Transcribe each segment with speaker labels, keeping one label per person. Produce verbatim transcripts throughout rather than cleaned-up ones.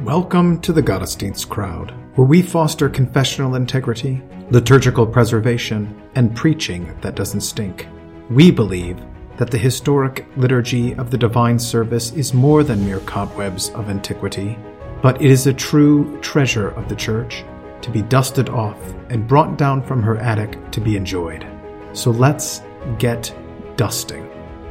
Speaker 1: Welcome to the Gottesdienst crowd, where we foster confessional integrity, liturgical preservation, and preaching that doesn't stink. We believe that the historic liturgy of the divine service is more than mere cobwebs of antiquity, but it is a true treasure of the Church, to be dusted off and brought down from her attic to be enjoyed. So let's get dusting.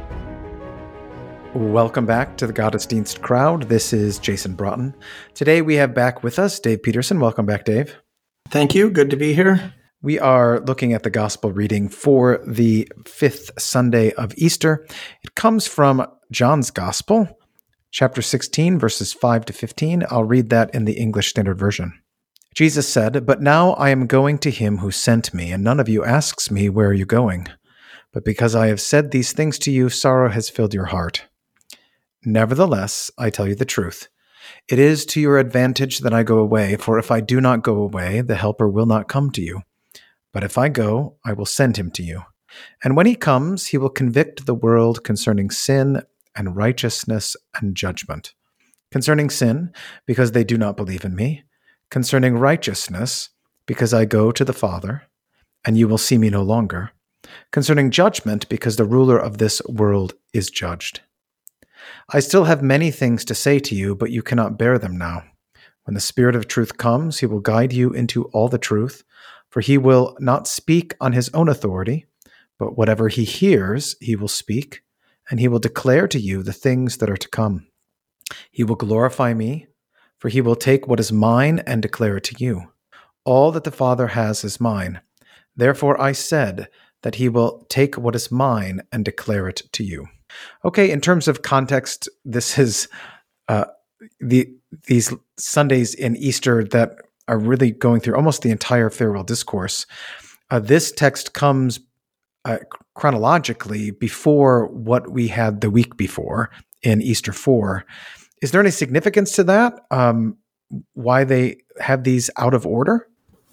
Speaker 1: Welcome back to the Gottesdienst crowd. This is Jason Broughton. Today we have back with us Dave Peterson. Welcome back, Dave.
Speaker 2: Thank you. Good to be here.
Speaker 1: We are looking at the Gospel reading for the fifth Sunday of Easter. It comes from John's Gospel, chapter sixteen, verses five to fifteen. I'll read that in the English Standard Version. Jesus said, "But now I am going to him who sent me, and none of you asks me, 'Where are you going?' But because I have said these things to you, sorrow has filled your heart. Nevertheless, I tell you the truth. It is to your advantage that I go away, for if I do not go away, the Helper will not come to you. But if I go, I will send him to you. And when he comes, he will convict the world concerning sin and righteousness and judgment. Concerning sin, because they do not believe in me. Concerning righteousness, because I go to the Father, and you will see me no longer. Concerning judgment, because the ruler of this world is judged. I still have many things to say to you, but you cannot bear them now. When the Spirit of truth comes, he will guide you into all the truth, for he will not speak on his own authority, but whatever he hears, he will speak, and he will declare to you the things that are to come. He will glorify me, for he will take what is mine and declare it to you. All that the Father has is mine. Therefore I said that he will take what is mine and declare it to you." Okay, in terms of context, this is uh, the these Sundays in Easter that are really going through almost the entire farewell discourse. Uh, this text comes uh, chronologically before what we had the week before in Easter four. Is there any significance to that? Um, why they have these out of order?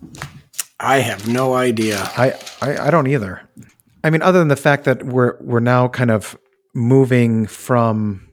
Speaker 2: I have no idea.
Speaker 1: I, I, I don't either. I mean, other than the fact that we're we're now kind of moving from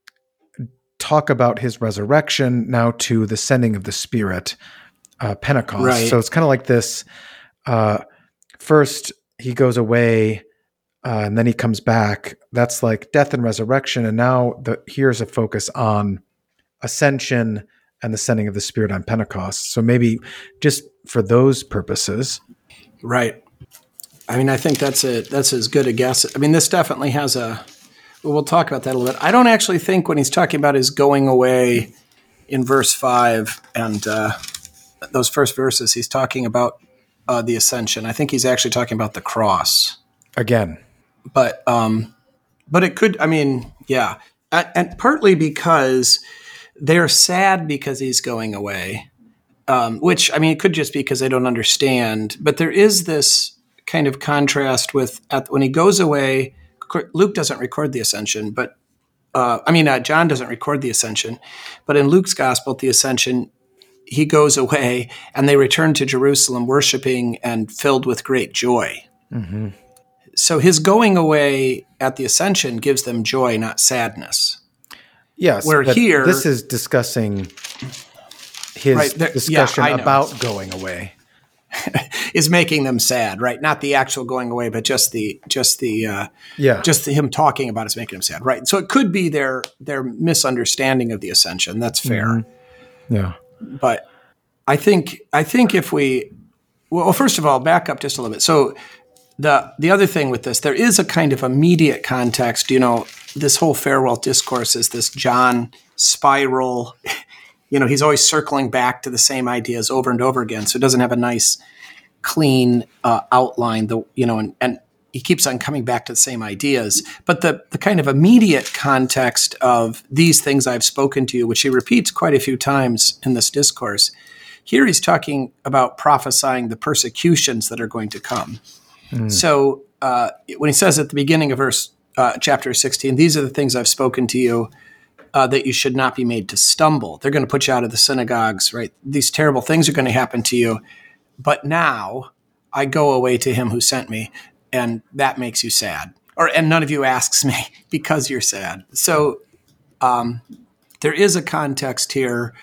Speaker 1: talk about his resurrection now to the sending of the Spirit, uh, Pentecost.
Speaker 2: Right.
Speaker 1: So it's kind of like this. Uh, first, he goes away, uh, and then he comes back. That's like death and resurrection. And now the, here's a focus on ascension and the sending of the Spirit on Pentecost. So maybe just for those purposes.
Speaker 2: Right. I mean, I think that's a that's as good a guess. I mean, this definitely has a. Well, we'll talk about that a little bit. I don't actually think when he's talking about his going away in verse five and uh, those first verses, he's talking about uh, the ascension. I think he's actually talking about the cross
Speaker 1: Again.
Speaker 2: But um, but it could. I mean, yeah, and, and partly because they're sad because he's going away, um, which I mean, it could just be because they don't understand. But there is this kind of contrast with at, when he goes away. Luke doesn't record the ascension, but uh, I mean, uh, John doesn't record the ascension, but in Luke's gospel, the ascension, he goes away and they return to Jerusalem worshiping and filled with great joy. Mm-hmm. So his going away at the ascension gives them joy, not sadness.
Speaker 1: Yes.
Speaker 2: Where here,
Speaker 1: this is discussing his
Speaker 2: right, there,
Speaker 1: discussion
Speaker 2: yeah,
Speaker 1: about going away.
Speaker 2: is making them sad, right? Not the actual going away, but just the just the uh,
Speaker 1: yeah,
Speaker 2: just the, him talking about it is making them sad, right? So it could be their their misunderstanding of the ascension. That's fair.
Speaker 1: Mm-hmm. Yeah,
Speaker 2: but I think I think if we well, first of all, back up just a little bit. So the the other thing with this, there is a kind of immediate context. You know, this whole farewell discourse is this John spiral. You know, he's always circling back to the same ideas over and over again. So it doesn't have a nice, clean uh, outline. The you know, and, and he keeps on coming back to the same ideas. But the the kind of immediate context of these things I've spoken to you, which he repeats quite a few times in this discourse, here he's talking about prophesying the persecutions that are going to come. Mm. So uh, when he says at the beginning of verse uh, chapter sixteen, these are the things I've spoken to you. Uh, that you should not be made to stumble. They're going to put you out of the synagogues, right? These terrible things are going to happen to you. But now I go away to him who sent me, and that makes you sad. Or and none of you asks me because you're sad. So um, there is a context here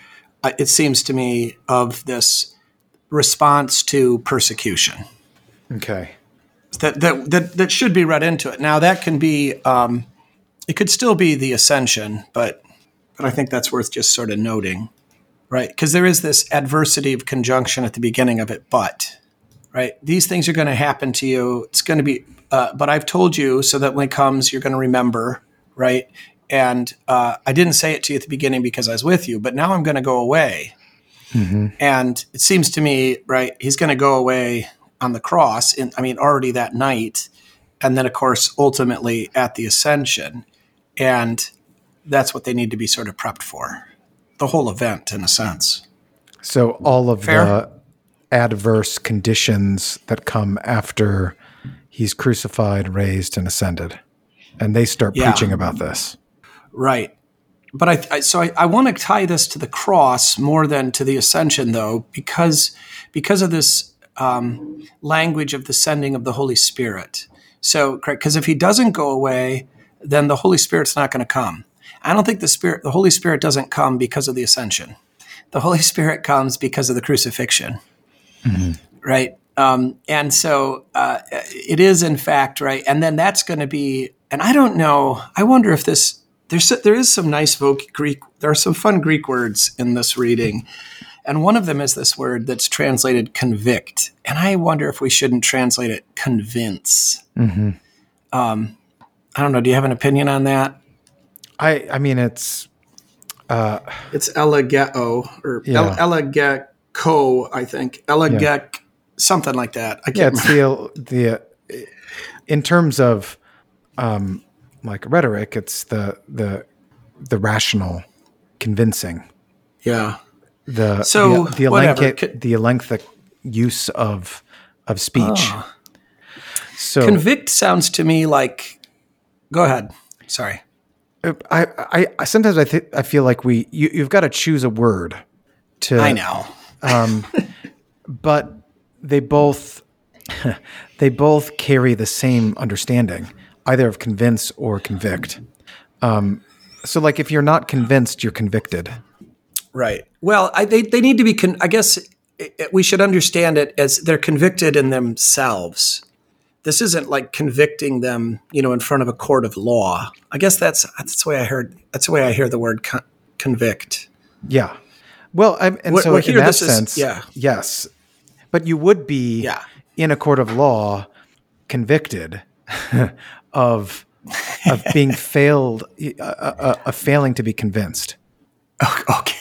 Speaker 2: it seems to me, of this response to persecution.
Speaker 1: Okay.
Speaker 2: That that that, that should be read into it. Now, that can be, um, it could still be the ascension, but but I think that's worth just sort of noting, right? Because there is this adversity of conjunction at the beginning of it, but, right? These things are going to happen to you. It's going to be, uh, but I've told you so that when it comes, you're going to remember, right? And uh, I didn't say it to you at the beginning because I was with you, but now I'm going to go away. Mm-hmm. And it seems to me, right, he's going to go away on the cross, in, I mean, already that night, and then, of course, ultimately at the ascension. And that's what they need to be sort of prepped for, the whole event, in a sense.
Speaker 1: So all of
Speaker 2: Fair?
Speaker 1: the adverse conditions that come after he's crucified, raised, and ascended, and they start
Speaker 2: Yeah.
Speaker 1: preaching about this.
Speaker 2: Right. But I, I so I, I want to tie this to the cross more than to the ascension, though, because because of this um, language of the sending of the Holy Spirit. So, because if he doesn't go away, then the Holy Spirit's not going to come. I don't think the Spirit, the Holy Spirit doesn't come because of the ascension. The Holy Spirit comes because of the crucifixion, mm-hmm. right? Um, and so uh, it is, in fact, right. And then that's going to be, and I don't know. I wonder if this. There's there is some nice voc- Greek. There are some fun Greek words in this reading, and one of them is this word that's translated convict. And I wonder if we shouldn't translate it convince. Mm-hmm. Um, I don't know. Do you have an opinion on that?
Speaker 1: I I mean it's uh,
Speaker 2: it's elegeo or
Speaker 1: yeah.
Speaker 2: elegeko, I think elegek yeah. something like that. I can't
Speaker 1: yeah,
Speaker 2: remember.
Speaker 1: It's the the in terms of um, like rhetoric, it's the the the rational, convincing.
Speaker 2: Yeah.
Speaker 1: The
Speaker 2: so
Speaker 1: the, the elenchic, the elenchic use of of speech.
Speaker 2: Oh.
Speaker 1: So
Speaker 2: convict sounds to me like. Go ahead. Sorry.
Speaker 1: I, I, I sometimes I think I feel like we you, you've got to choose a word to
Speaker 2: I know,
Speaker 1: um, but they both they both carry the same understanding, either of convince or convict. Um, so, like, if you're not convinced, you're convicted.
Speaker 2: Right. Well, I, they they need to be. Con- I guess it, we should understand it as they're convicted in themselves. This isn't like convicting them, you know, in front of a court of law. I guess that's that's the way I heard. That's the way I hear the word con- convict.
Speaker 1: Yeah. Well, I, and
Speaker 2: what,
Speaker 1: so
Speaker 2: what
Speaker 1: in that sense,
Speaker 2: is, yeah,
Speaker 1: yes. But you would be
Speaker 2: yeah.
Speaker 1: in a court of law convicted of of being failed, uh, uh, of failing to be convinced.
Speaker 2: Okay.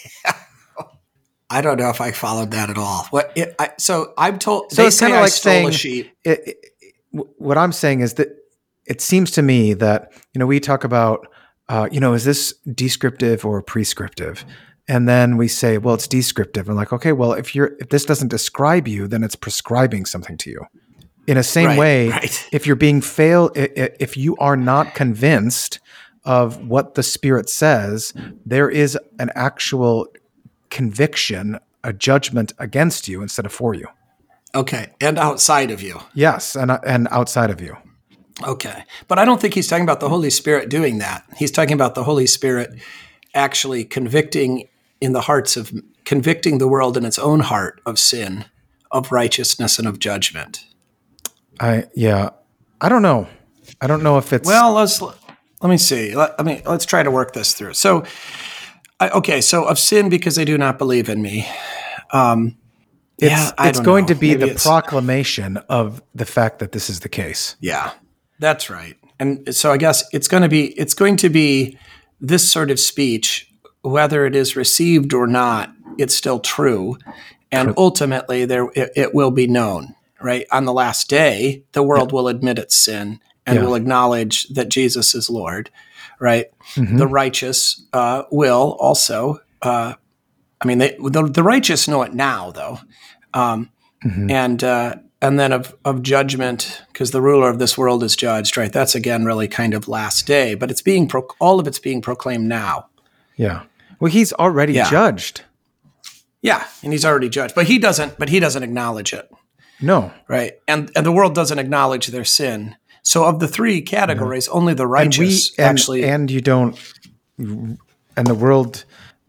Speaker 2: I don't know if I followed that at all. What? It, I, so I'm told.
Speaker 1: So
Speaker 2: they
Speaker 1: it's kind
Speaker 2: say
Speaker 1: of
Speaker 2: I
Speaker 1: like
Speaker 2: stole
Speaker 1: saying.
Speaker 2: A sheep.
Speaker 1: It, it, what I'm saying is that it seems to me that, you know, we talk about, uh, you know, is this descriptive or prescriptive? And then we say, well, it's descriptive. And like, okay, well, if you're if this doesn't describe you, then it's prescribing something to you. In the same
Speaker 2: right,
Speaker 1: way,
Speaker 2: right.
Speaker 1: if you're being failed, if you are not convinced of what the Spirit says, there is an actual conviction, a judgment against you instead of for you.
Speaker 2: Okay, and outside of you.
Speaker 1: Yes, and and outside of you.
Speaker 2: Okay, but I don't think he's talking about the Holy Spirit doing that. He's talking about the Holy Spirit actually convicting in the hearts of, convicting the world in its own heart of sin, of righteousness, and of judgment.
Speaker 1: I yeah, I don't know. I don't know if it's
Speaker 2: well. Let's let me see. Let, I mean, let's try to work this through. So, I, okay, so of sin because they do not believe in me. Um,
Speaker 1: It's,
Speaker 2: yeah, I
Speaker 1: it's
Speaker 2: don't
Speaker 1: going
Speaker 2: know.
Speaker 1: to be
Speaker 2: Maybe
Speaker 1: the
Speaker 2: it's,
Speaker 1: proclamation of the fact that this is the case.
Speaker 2: Yeah, that's right. And so I guess it's going to be it's going to be this sort of speech, whether it is received or not, it's still true, and true. ultimately there it, it will be known. Right on the last day, the world yeah. will admit its sin and yeah. will acknowledge that Jesus is Lord. Right, mm-hmm. the righteous uh, will also. Uh, I mean, they, the, the righteous know it now, though. Um, mm-hmm. And uh, and then of, of judgment, because the ruler of this world is judged, right? That's, again, really kind of last day. But it's being pro- all of it's being proclaimed now.
Speaker 1: Yeah. Well, he's already yeah. judged.
Speaker 2: Yeah, and he's already judged. But he doesn't But he doesn't acknowledge it.
Speaker 1: No.
Speaker 2: Right? And and the world doesn't acknowledge their sin. So of the three categories, yeah. only the righteous
Speaker 1: and we, and,
Speaker 2: actually...
Speaker 1: And you don't... And the world...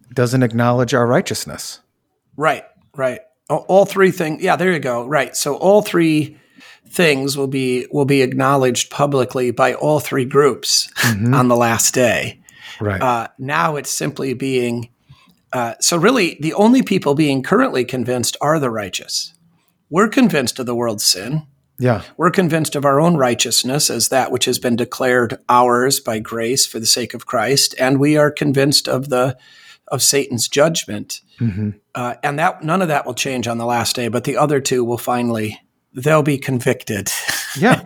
Speaker 1: doesn't acknowledge our righteousness.
Speaker 2: Right, right. All, all three things. Yeah, there you go. Right. So all three things will be will be acknowledged publicly by all three groups mm-hmm. on the last day.
Speaker 1: Right.
Speaker 2: Uh, now it's simply being. Uh, so really, the only people being currently convinced are the righteous. We're convinced of the world's sin.
Speaker 1: Yeah.
Speaker 2: We're convinced of our own righteousness as that which has been declared ours by grace for the sake of Christ, and we are convinced of the of Satan's judgment. Mm-hmm. Uh, and that none of that will change on the last day, but the other two will finally, they'll be convicted.
Speaker 1: Yeah.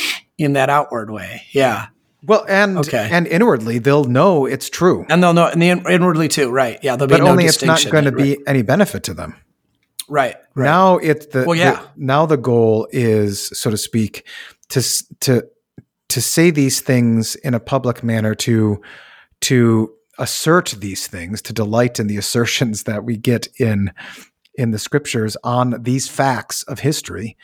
Speaker 2: In that outward way. Yeah.
Speaker 1: Well, and okay. and inwardly, they'll know it's true.
Speaker 2: And they'll know, and the in, inwardly too, right. Yeah, there'll
Speaker 1: but
Speaker 2: be no
Speaker 1: only it's not going to
Speaker 2: right.
Speaker 1: be any benefit to them.
Speaker 2: Right, right.
Speaker 1: Now it's the,
Speaker 2: well, yeah.
Speaker 1: the now the goal is, so to speak, to to to say these things in a public manner, to to assert these things, to delight in the assertions that we get in in the scriptures on these facts of history,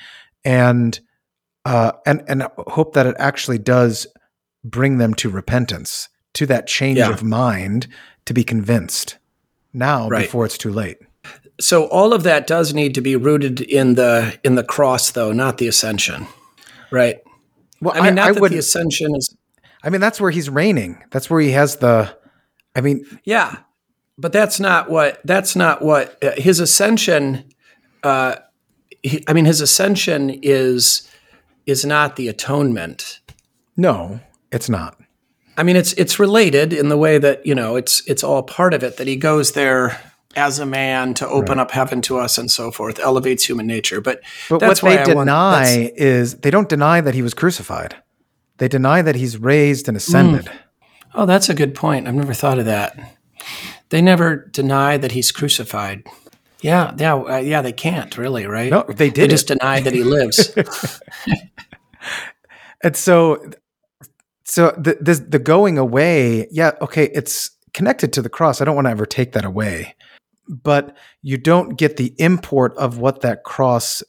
Speaker 1: and uh, and and hope that it actually does bring them to repentance, to that change
Speaker 2: yeah.
Speaker 1: of mind, to be convinced now
Speaker 2: right.
Speaker 1: before it's too late.
Speaker 2: So all of that does need to be rooted in the in the cross, though, not the ascension, right?
Speaker 1: Well,
Speaker 2: I mean, not
Speaker 1: I, I
Speaker 2: that
Speaker 1: would,
Speaker 2: the ascension is.
Speaker 1: I mean, that's where he's reigning. That's where he has the. I mean,
Speaker 2: yeah, but that's not what. That's not what uh, his ascension. Uh, he, I mean, his ascension is is not the atonement.
Speaker 1: No, it's not.
Speaker 2: I mean, it's it's related in the way that, you know, it's it's all part of it, that he goes there as a man to open right. up heaven to us and so forth, elevates human nature. But,
Speaker 1: but
Speaker 2: that's
Speaker 1: what
Speaker 2: why
Speaker 1: they
Speaker 2: I
Speaker 1: deny
Speaker 2: want,
Speaker 1: is they don't deny that he was crucified. They deny that he's raised and ascended.
Speaker 2: Mm. Oh, that's a good point. I've never thought of that. They never deny that he's crucified. Yeah, yeah, uh, yeah. They can't really, right?
Speaker 1: No, they did.
Speaker 2: They just deny that he lives.
Speaker 1: And so, so the, the the going away, yeah, okay, it's connected to the cross. I don't want to ever take that away, but you don't get the import of what that cross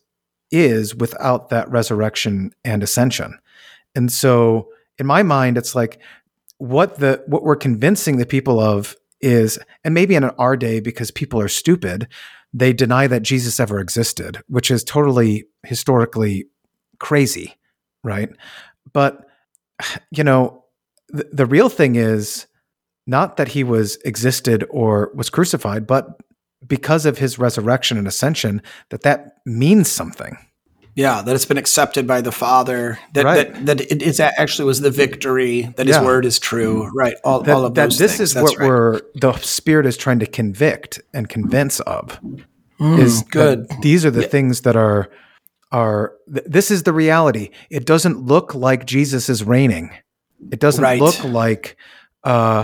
Speaker 1: is without that resurrection and ascension. And so, in my mind, it's like what the what we're convincing the people of is, and maybe in our day, because people are stupid, they deny that Jesus ever existed, which is totally historically crazy, right? But, you know, the, the real thing is not that he was existed or was crucified, but because of his resurrection and ascension, that that means something.
Speaker 2: Yeah, that it's been accepted by the Father, that
Speaker 1: right.
Speaker 2: that, that it is actually was the victory, that his
Speaker 1: yeah.
Speaker 2: word is true, right? All,
Speaker 1: that,
Speaker 2: all of
Speaker 1: that
Speaker 2: those
Speaker 1: this
Speaker 2: things.
Speaker 1: is
Speaker 2: That's
Speaker 1: what
Speaker 2: right.
Speaker 1: we're the Spirit is trying to convict and convince of.
Speaker 2: Mm,
Speaker 1: is
Speaker 2: good.
Speaker 1: These are the
Speaker 2: yeah.
Speaker 1: things that are are. Th- this is the reality. It doesn't look like Jesus is reigning. It doesn't
Speaker 2: right.
Speaker 1: look like uh,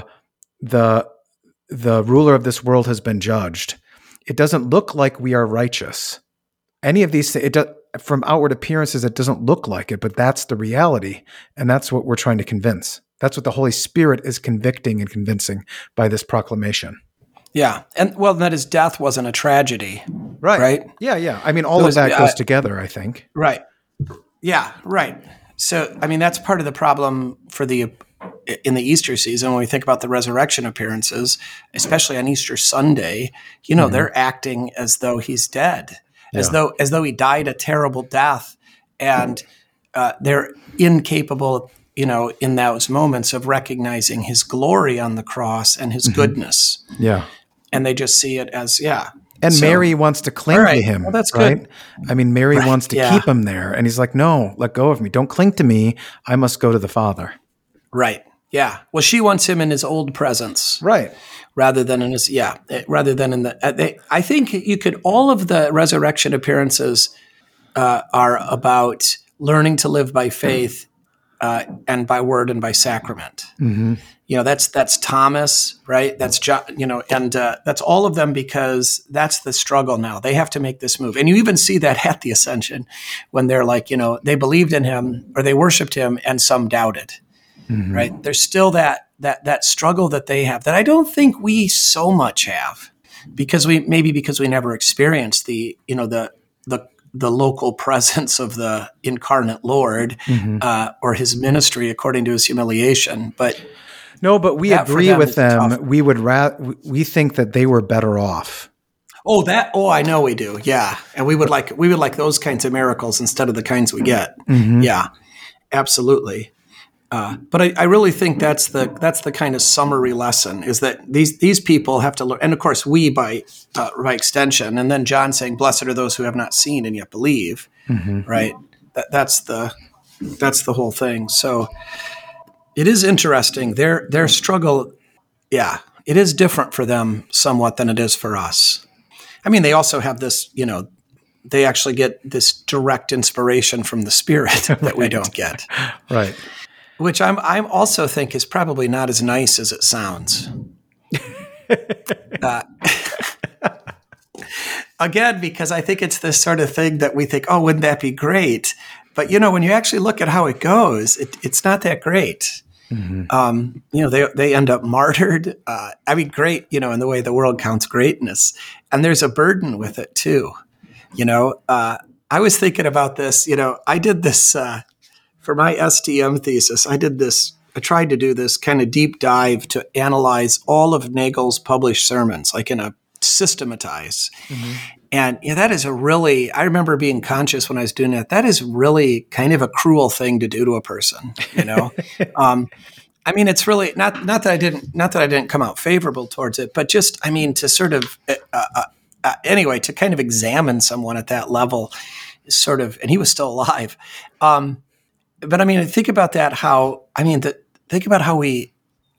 Speaker 1: the the ruler of this world has been judged. It doesn't look like we are righteous. Any of these things, it does, from outward appearances, it doesn't look like it, but that's the reality. And that's what we're trying to convince. That's what the Holy Spirit is convicting and convincing by this proclamation.
Speaker 2: Yeah. And well, that his death wasn't a tragedy.
Speaker 1: Right.
Speaker 2: Right.
Speaker 1: Yeah. Yeah. I mean, all
Speaker 2: was,
Speaker 1: of that
Speaker 2: uh,
Speaker 1: goes together, I think.
Speaker 2: Right. Yeah. Right. So, I mean, that's part of the problem for the, in the Easter season, when we think about the resurrection appearances, especially on Easter Sunday, you know, mm-hmm. they're acting as though he's dead. As yeah. though as though he died a terrible death, and uh, they're incapable, you know, in those moments of recognizing his glory on the cross and his mm-hmm. goodness.
Speaker 1: Yeah,
Speaker 2: and they just see it as yeah.
Speaker 1: And so, Mary wants to cling
Speaker 2: right.
Speaker 1: to him.
Speaker 2: Well, that's
Speaker 1: right?
Speaker 2: good.
Speaker 1: I mean, Mary
Speaker 2: right.
Speaker 1: wants to
Speaker 2: yeah.
Speaker 1: keep him there, and he's like, "No, let go of me. Don't cling to me. I must go to the Father."
Speaker 2: Right. Yeah. Well, she wants him in his old presence.
Speaker 1: Right.
Speaker 2: Rather than in his, yeah, rather than in the, uh, they, I think you could, all of the resurrection appearances uh, are about learning to live by faith uh, and by word and by sacrament.
Speaker 1: Mm-hmm.
Speaker 2: You know, that's, that's Thomas, right? That's, jo- you know, and uh, that's all of them, because that's the struggle now. They have to make this move. And you even see that at the Ascension when they're like, you know, they believed in him or they worshiped him and some doubted. Mm-hmm. Right. There's still that that that struggle that they have that I don't think we so much have, because we maybe because we never experienced the, you know, the the the local presence of the incarnate Lord mm-hmm. uh, or his ministry according to his humiliation. But
Speaker 1: No, but we
Speaker 2: That for
Speaker 1: agree
Speaker 2: them
Speaker 1: with
Speaker 2: is
Speaker 1: them.
Speaker 2: tough.
Speaker 1: We would ra- we think that they were better off.
Speaker 2: Oh, that. Oh, I know we do. Yeah, and we would like we would like those kinds of miracles instead of the kinds we get.
Speaker 1: Mm-hmm.
Speaker 2: Yeah, absolutely. Uh, but I, I really think that's the that's the kind of summary lesson is that these these people have to learn, and of course we by uh, by extension, and then John saying, "Blessed are those who have not seen and yet believe."
Speaker 1: Mm-hmm.
Speaker 2: Right. That that's the that's the whole thing. So it is interesting. Their their struggle, yeah, it is different for them somewhat than it is for us. I mean, they also have this, you know, they actually get this direct inspiration from the Spirit that right. we don't get.
Speaker 1: Right.
Speaker 2: Which I'm I'm also think is probably not as nice as it sounds. uh, again, because I think it's this sort of thing that we think, oh, wouldn't that be great? But, you know, when you actually look at how it goes, it, it's not that great. Mm-hmm. Um, you know, they they end up martyred. Uh, I mean, great, you know, in the way the world counts greatness. And there's a burden with it, too. You know, uh, I was thinking about this, you know, I did this uh, for my S T M thesis. I did this, I tried to do this kind of deep dive to analyze all of Nagel's published sermons, like in a systematize. Mm-hmm. And yeah, that is a really, I remember being conscious when I was doing that. That is really kind of a cruel thing to do to a person, you know? um, I mean, it's really not, not that I didn't, not that I didn't come out favorable towards it, but just, I mean, to sort of, uh, uh, uh, anyway, to kind of examine someone at that level is sort of, and he was still alive. Um, but I mean, think about that, how, I mean, the, think about how we,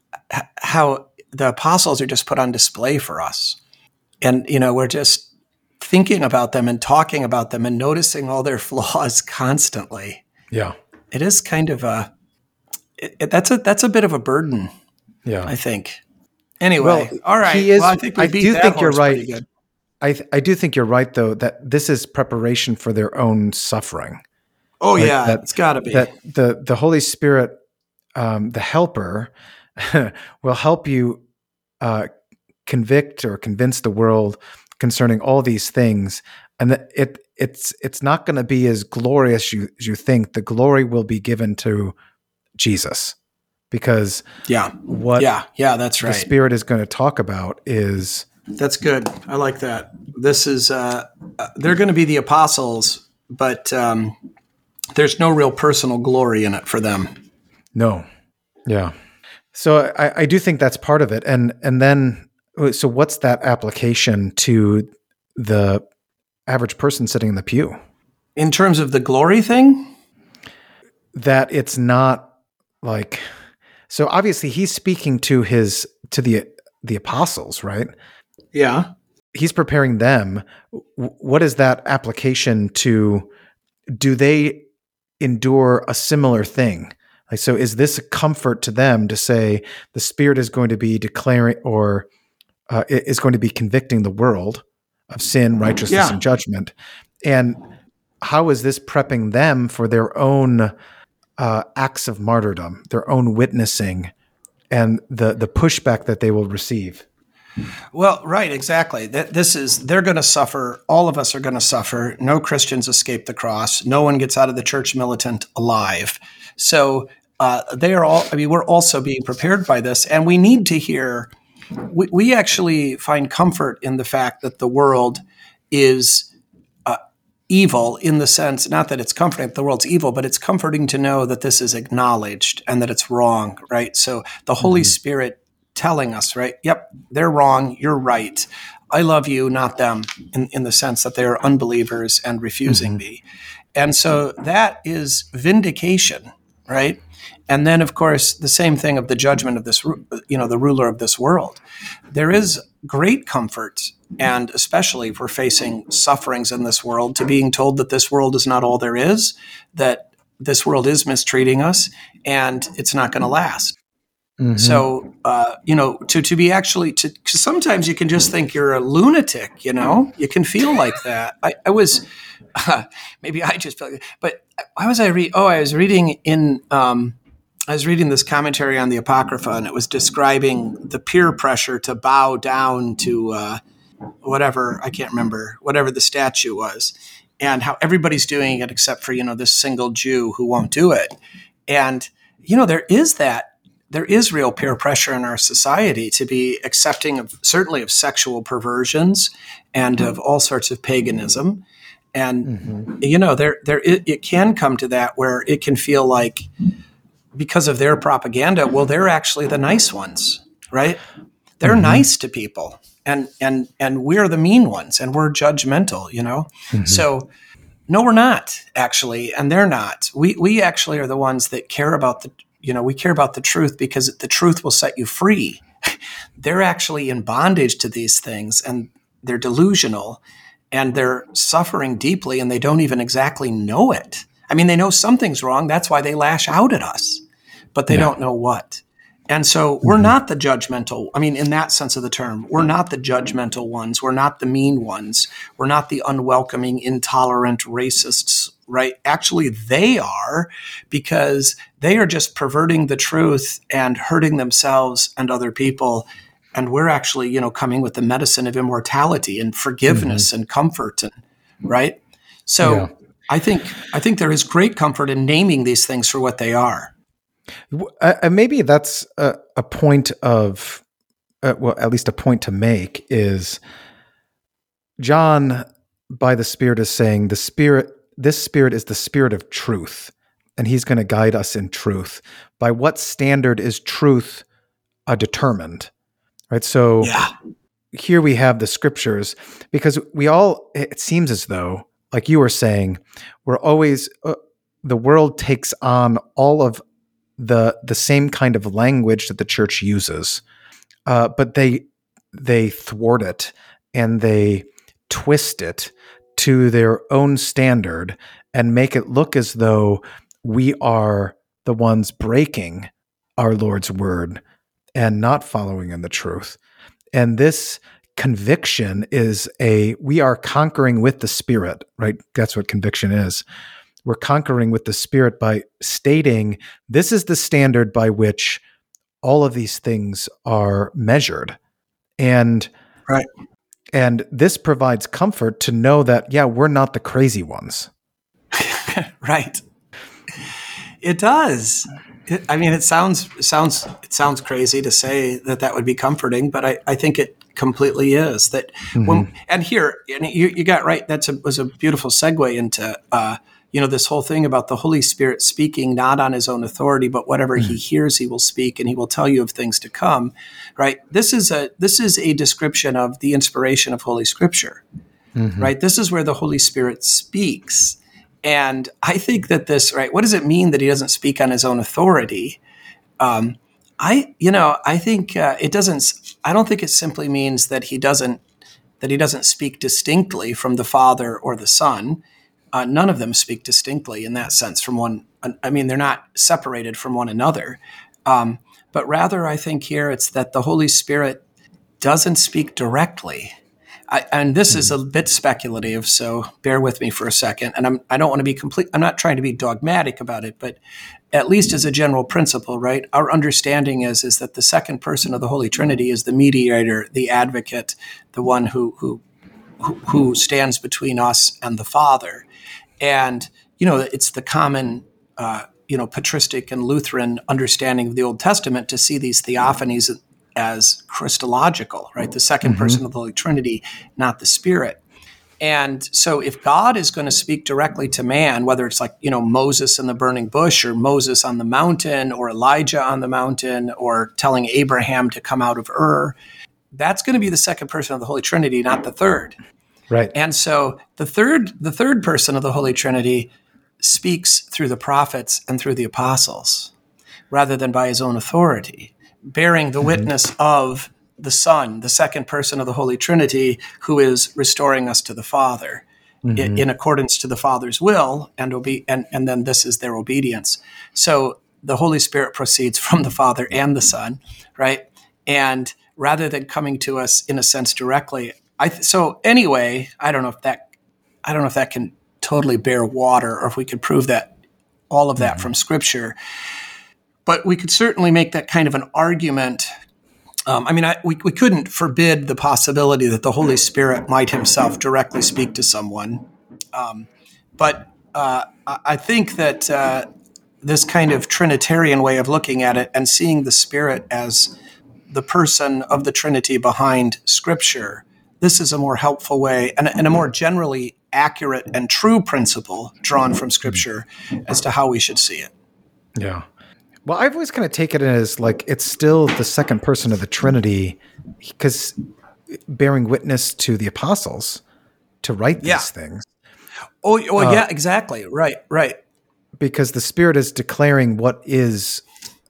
Speaker 2: how the apostles are just put on display for us. And, you know, we're just thinking about them and talking about them and noticing all their flaws constantly.
Speaker 1: Yeah.
Speaker 2: It is kind of a, it, it, that's a, that's a bit of a burden.
Speaker 1: Yeah.
Speaker 2: I think. Anyway.
Speaker 1: Well,
Speaker 2: all right.
Speaker 1: He is,
Speaker 2: well, I think we
Speaker 1: I
Speaker 2: beat
Speaker 1: do
Speaker 2: that
Speaker 1: think you're
Speaker 2: horse
Speaker 1: right.
Speaker 2: pretty good.
Speaker 1: I, th- I do think you're right, though, that this is preparation for their own suffering.
Speaker 2: Oh,
Speaker 1: like
Speaker 2: yeah.
Speaker 1: That,
Speaker 2: it's gotta be.
Speaker 1: That the, the Holy Spirit, um, the helper will help you, uh, convict or convince the world concerning all these things, and that it it's it's not going to be as glorious you, as you think. The glory will be given to Jesus, because
Speaker 2: yeah,
Speaker 1: what
Speaker 2: yeah, yeah, that's right.
Speaker 1: The Spirit is going to talk about is
Speaker 2: that's good. I like that. This is uh, they're going to be the apostles, but um, there's no real personal glory in it for them.
Speaker 1: No, yeah. So I, I do think that's part of it, and and then. So what's that application to the average person sitting in the pew?
Speaker 2: In terms of the glory thing?
Speaker 1: That it's not like, so obviously he's speaking to his, to the, the apostles, right?
Speaker 2: Yeah.
Speaker 1: He's preparing them. What is that application to, do they endure a similar thing? Like, so is this a comfort to them to say the Spirit is going to be declaring or Uh, is going to be convicting the world of sin, righteousness,
Speaker 2: yeah.
Speaker 1: and judgment? And how is this prepping them for their own uh, acts of martyrdom, their own witnessing, and the the pushback that they will receive?
Speaker 2: Well, right, exactly. That this is they're going to suffer. All of us are going to suffer. No Christians escape the cross. No one gets out of the church militant alive. So uh, they are all. I mean, we're also being prepared by this, and we need to hear. We, we actually find comfort in the fact that the world is uh, evil in the sense, not that it's comforting that the world's evil, but it's comforting to know that this is acknowledged and that it's wrong, right? So the Holy mm-hmm. Spirit telling us, right, yep, they're wrong, you're right. I love you, not them, in, in the sense that they are unbelievers and refusing mm-hmm. me. And so that is vindication, right? And then, of course, the same thing of the judgment of this, you know, the ruler of this world. There is great comfort, and especially if we're facing sufferings in this world, to being told that this world is not all there is, that this world is mistreating us, and it's not going to last. Mm-hmm. So, uh, you know, to, to be actually, to, cause sometimes you can just think you're a lunatic, you know, you can feel like that. I, I was, uh, maybe I just felt, but why was I read? Oh, I was reading in, um, I was reading this commentary on the Apocrypha, and it was describing the peer pressure to bow down to uh, whatever, I can't remember, whatever the statue was, and how everybody's doing it except for, you know, this single Jew who won't do it. And, you know, there is that there is real peer pressure in our society to be accepting of certainly of sexual perversions and of all sorts of paganism. And, mm-hmm. you know, there, there, it, it can come to that where it can feel like because of their propaganda, well, they're actually the nice ones, right? They're mm-hmm. nice to people and, and, and we're the mean ones and we're judgmental, you know? Mm-hmm. So no, we're not actually. And they're not, we, we actually are the ones that care about the, you know, we care about the truth because the truth will set you free. They're actually in bondage to these things and they're delusional and they're suffering deeply and they don't even exactly know it. I mean, they know something's wrong. That's why they lash out at us, but they yeah. don't know what. And so we're mm-hmm. not the judgmental. I mean, in that sense of the term, we're not the judgmental ones. We're not the mean ones. We're not the unwelcoming, intolerant racists, right? Actually, they are, because they are just perverting the truth and hurting themselves and other people. And we're actually, you know, coming with the medicine of immortality and forgiveness mm-hmm. and comfort, and right? So yeah. I think I think there is great comfort in naming these things for what they are.
Speaker 1: Uh, maybe that's a, a point of, uh, well, at least a point to make is John, by the Spirit, is saying the Spirit, this Spirit is the Spirit of truth, and he's going to guide us in truth. By what standard is truth uh, determined? Right. So
Speaker 2: yeah.
Speaker 1: here we have the scriptures, because we all, it seems as though, like you were saying, we're always, uh, the world takes on all of the the same kind of language that the church uses, uh, but they they thwart it and they twist it to their own standard and make it look as though we are the ones breaking our Lord's word and not following in the truth. And this conviction is a, we are conquering with the Spirit, right? That's what conviction is. We're conquering with the Spirit by stating this is the standard by which all of these things are measured. And,
Speaker 2: right.
Speaker 1: and this provides comfort to know that, yeah, we're not the crazy ones.
Speaker 2: Right. It does. It, I mean, it sounds, sounds, it sounds crazy to say that that would be comforting, but I, I think it completely is that mm-hmm. when, and here, and you, you got right. That's a, was a beautiful segue into, uh, you know, this whole thing about the Holy Spirit speaking not on his own authority, but whatever mm-hmm. he hears, he will speak, and he will tell you of things to come, right? This is a this is a description of the inspiration of Holy Scripture, mm-hmm. right? This is where the Holy Spirit speaks. And I think that this, right, what does it mean that he doesn't speak on his own authority? Um, I, you know, I think uh, it doesn't, I don't think it simply means that he doesn't, that he doesn't speak distinctly from the Father or the Son. Uh, none of them speak distinctly in that sense from one. I mean, they're not separated from one another. Um, but rather, I think here it's that the Holy Spirit doesn't speak directly. I, and this mm-hmm. is a bit speculative, so bear with me for a second. And I'm, I don't want to be complete. I'm not trying to be dogmatic about it, but at least as a general principle, right? Our understanding is, is that the second person of the Holy Trinity is the mediator, the advocate, the one who, who, who stands between us and the Father. And, you know, it's the common, uh, you know, patristic and Lutheran understanding of the Old Testament to see these theophanies as Christological, right? The second mm-hmm. person of the Holy Trinity, not the Spirit. And so if God is going to speak directly to man, whether it's like, you know, Moses in the burning bush or Moses on the mountain or Elijah on the mountain or telling Abraham to come out of Ur, that's going to be the second person of the Holy Trinity, not the third.
Speaker 1: Right.
Speaker 2: And so the third, the third person of the Holy Trinity speaks through the prophets and through the apostles, rather than by his own authority, bearing the mm-hmm. witness of the Son, the second person of the Holy Trinity, who is restoring us to the Father mm-hmm. in, in accordance to the Father's will, and obe- and and then this is their obedience. So the Holy Spirit proceeds from the Father and the Son, right? And rather than coming to us in a sense directly. I th- so anyway, I don't know if that, I don't know if that can totally bear water, or if we could prove that all of that mm-hmm. from Scripture, but we could certainly make that kind of an argument. Um, I mean, I, we we couldn't forbid the possibility that the Holy Spirit might himself directly speak to someone, um, but uh, I think that uh, this kind of Trinitarian way of looking at it and seeing the Spirit as the person of the Trinity behind Scripture, this is a more helpful way and, and a more generally accurate and true principle drawn from Scripture as to how we should see it.
Speaker 1: Yeah. Well, I've always kind of taken it as like it's still the second person of the Trinity, because bearing witness to the apostles to write these
Speaker 2: yeah.
Speaker 1: things.
Speaker 2: Oh, well,
Speaker 1: uh,
Speaker 2: yeah, exactly. Right, right.
Speaker 1: Because the Spirit is declaring what is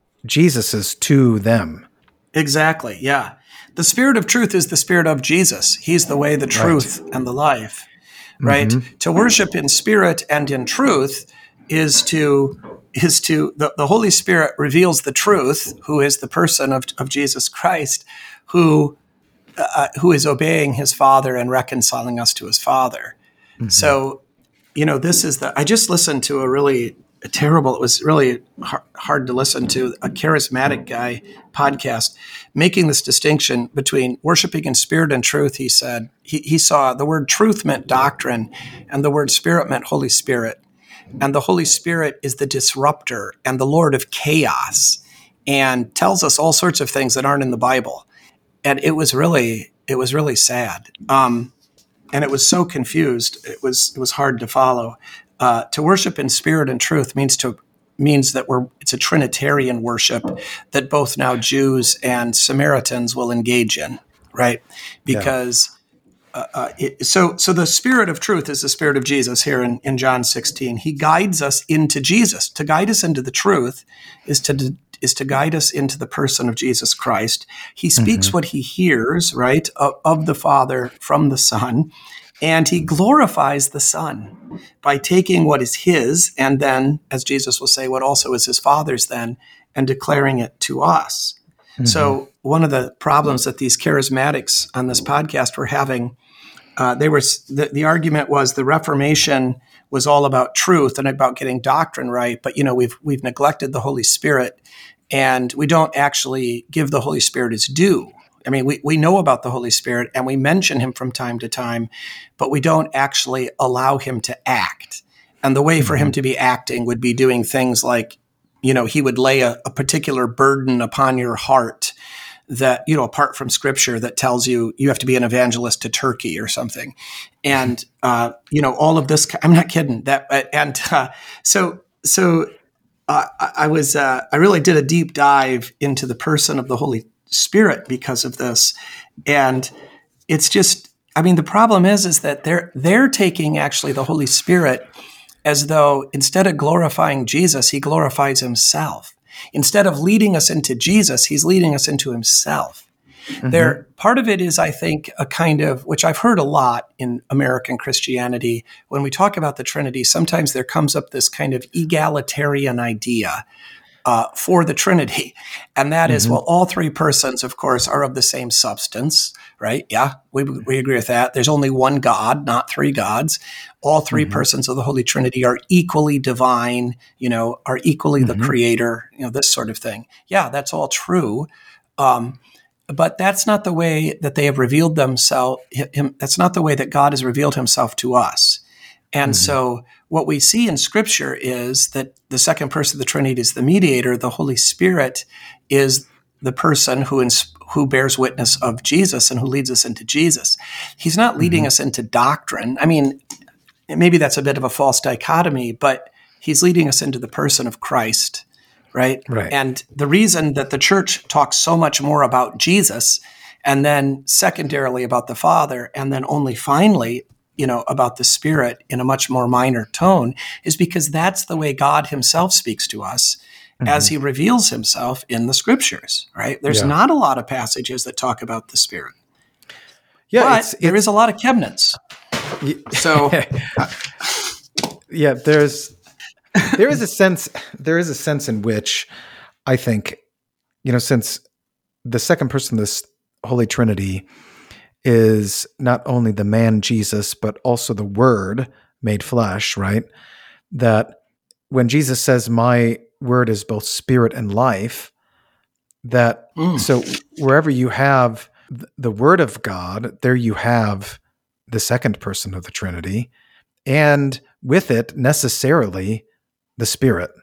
Speaker 1: Jesus's to them.
Speaker 2: Exactly, yeah. The Spirit of truth is the Spirit of Jesus. He's the way, the truth, right. and the life, right? Mm-hmm. To worship in spirit and in truth is to is to the, the Holy Spirit reveals the truth, who is the person of, of Jesus Christ, who uh, who is obeying his Father and reconciling us to his Father. Mm-hmm. So, you know, this is the. I just listened to a really a terrible. It was really hard, hard to listen to a charismatic guy podcast making this distinction between worshiping in spirit and truth. He said he he saw the word truth meant doctrine, and the word spirit meant Holy Spirit. And the Holy Spirit is the disruptor and the Lord of chaos, and tells us all sorts of things that aren't in the Bible. And it was really, it was really sad. Um, and it was so confused. It was, it was hard to follow. Uh, to worship in spirit and truth means to means that we're it's a Trinitarian worship that both now Jews and Samaritans will engage in, right? Because. Yeah. Uh, uh, it, so, so the Spirit of truth is the Spirit of Jesus here in, in John sixteen. He guides us into Jesus. To guide us into the truth is to is to guide us into the person of Jesus Christ. He speaks mm-hmm. what he hears, right, of, of the Father from the Son, and he glorifies the Son by taking what is his, and then, as Jesus will say, what also is his Father's then, and declaring it to us. Mm-hmm. So one of the problems that these charismatics on this podcast were having, uh, they were the, the argument was the Reformation was all about truth and about getting doctrine right, but you know we've we've neglected the Holy Spirit, and we don't actually give the Holy Spirit its due. I mean, we we know about the Holy Spirit and we mention him from time to time, but we don't actually allow him to act. And the way mm-hmm. for him to be acting would be doing things like, you know, he would lay a, a particular burden upon your heart that, you know, apart from Scripture that tells you you have to be an evangelist to Turkey or something. And, uh, you know, all of this, I'm not kidding that. And uh, so, so uh, I was, uh, I really did a deep dive into the person of the Holy Spirit because of this. And it's just, I mean, the problem is, is that they're, they're taking actually the Holy Spirit as though instead of glorifying Jesus, he glorifies himself. Instead of leading us into Jesus, he's leading us into himself. Mm-hmm. There, part of it is, I think, a kind of, which I've heard a lot in American Christianity, when we talk about the Trinity, sometimes there comes up this kind of egalitarian idea uh, for the Trinity. And that mm-hmm. is, well, all three persons, of course, are of the same substance, right? Yeah, we we agree with that. There's only one God, not three gods. All three mm-hmm. persons of the Holy Trinity are equally divine, you know, are equally mm-hmm. the creator, you know, this sort of thing. Yeah, that's all true. Um, but that's not the way that they have revealed themselves. Him, that's not the way that God has revealed himself to us. And mm-hmm. so what we see in Scripture is that the second person of the Trinity is the mediator. The Holy Spirit is the person who ins- who bears witness of Jesus and who leads us into Jesus. He's not leading mm-hmm. us into doctrine. I mean, maybe that's a bit of a false dichotomy, but he's leading us into the person of Christ, right? Right. And the reason that the church talks so much more about Jesus, and then secondarily about the Father, and then only finally, you know, about the Spirit in a much more minor tone, is because that's the way God himself speaks to us mm-hmm. as he reveals himself in the Scriptures, right? There's yeah. not a lot of passages that talk about the Spirit. Yeah, but it's, it's, there is a lot of Chemnitz. So,
Speaker 1: yeah, there's there is a sense there is a sense in which I think, you know, since the second person of this Holy Trinity is not only the man Jesus, but also the Word made flesh, right? That when Jesus says, "My word is both spirit and life," that mm. so wherever you have the Word of God, there you have the second person of the Trinity, and with it necessarily the Spirit.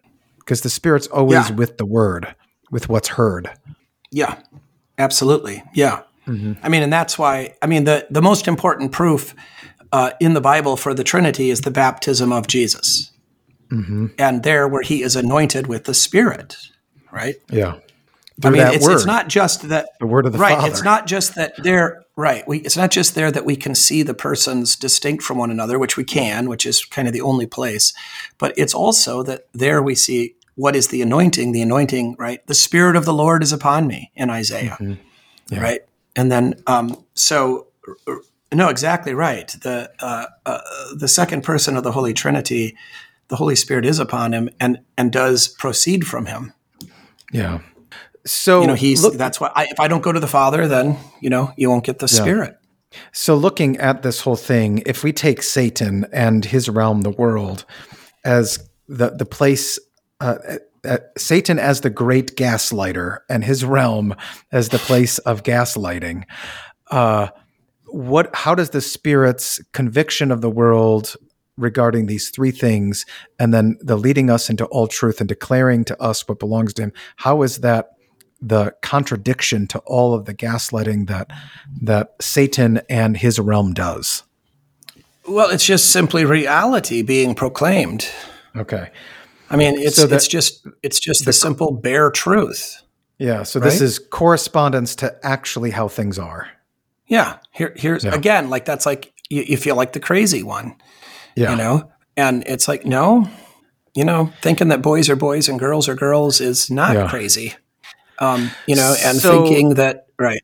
Speaker 1: because the Spirit's always
Speaker 2: Yeah.
Speaker 1: with the word, with what's heard.
Speaker 2: Yeah, absolutely. Yeah.
Speaker 1: Mm-hmm.
Speaker 2: I mean, and that's why, I mean, the, the most important proof uh, in the Bible for the Trinity is the baptism of Jesus.
Speaker 1: Mm-hmm.
Speaker 2: And there where he is anointed with the Spirit, right?
Speaker 1: Yeah.
Speaker 2: I
Speaker 1: Through
Speaker 2: mean,
Speaker 1: that
Speaker 2: it's,
Speaker 1: word,
Speaker 2: it's not just that,
Speaker 1: the word of the
Speaker 2: right,
Speaker 1: Father.
Speaker 2: it's not just that they're, right, we, it's not just there that we can see the persons distinct from one another, which we can, which is kind of the only place, but it's also that there we see what is the anointing, the anointing, right? The Spirit of the Lord is upon me in Isaiah,
Speaker 1: Mm-hmm. Yeah.
Speaker 2: right? And then, um, so, no, exactly right. The, uh, uh, the second person of the Holy Trinity, the Holy Spirit is upon him and, and does proceed from him.
Speaker 1: Yeah. So
Speaker 2: You know, he's,
Speaker 1: look,
Speaker 2: that's why I, if I don't go to the Father, then, you know, you won't get the
Speaker 1: Yeah.
Speaker 2: Spirit.
Speaker 1: So looking at this whole thing, if we take Satan and his realm, the world, as the the place, uh, uh, Satan as the great gaslighter and his realm as the place of gaslighting, uh, what? How does the Spirit's conviction of the world regarding these three things, and then the leading us into all truth and declaring to us what belongs to Him, how is that the contradiction to all of the gaslighting that that Satan and his realm does?
Speaker 2: Well, it's just simply reality being proclaimed.
Speaker 1: Okay.
Speaker 2: I mean, it's
Speaker 1: So that-
Speaker 2: it's just it's just the simple bare truth.
Speaker 1: Yeah. So
Speaker 2: Right?
Speaker 1: this is correspondence to actually how things are.
Speaker 2: Yeah. Here here's
Speaker 1: Yeah.
Speaker 2: again, like that's like you, you feel like the crazy one,
Speaker 1: Yeah.
Speaker 2: you know? And it's like, no, you know, thinking that boys are boys and girls are girls is not
Speaker 1: Yeah.
Speaker 2: crazy. Um, you know, and
Speaker 1: So-
Speaker 2: thinking that right.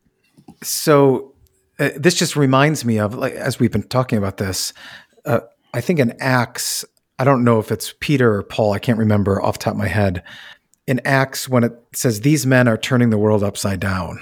Speaker 1: So uh, this just reminds me of, like, as we've been talking about this, uh, I think in Acts, I don't know if it's Peter or Paul, I can't remember off the top of my head. In Acts, when it says these men are turning the world upside down,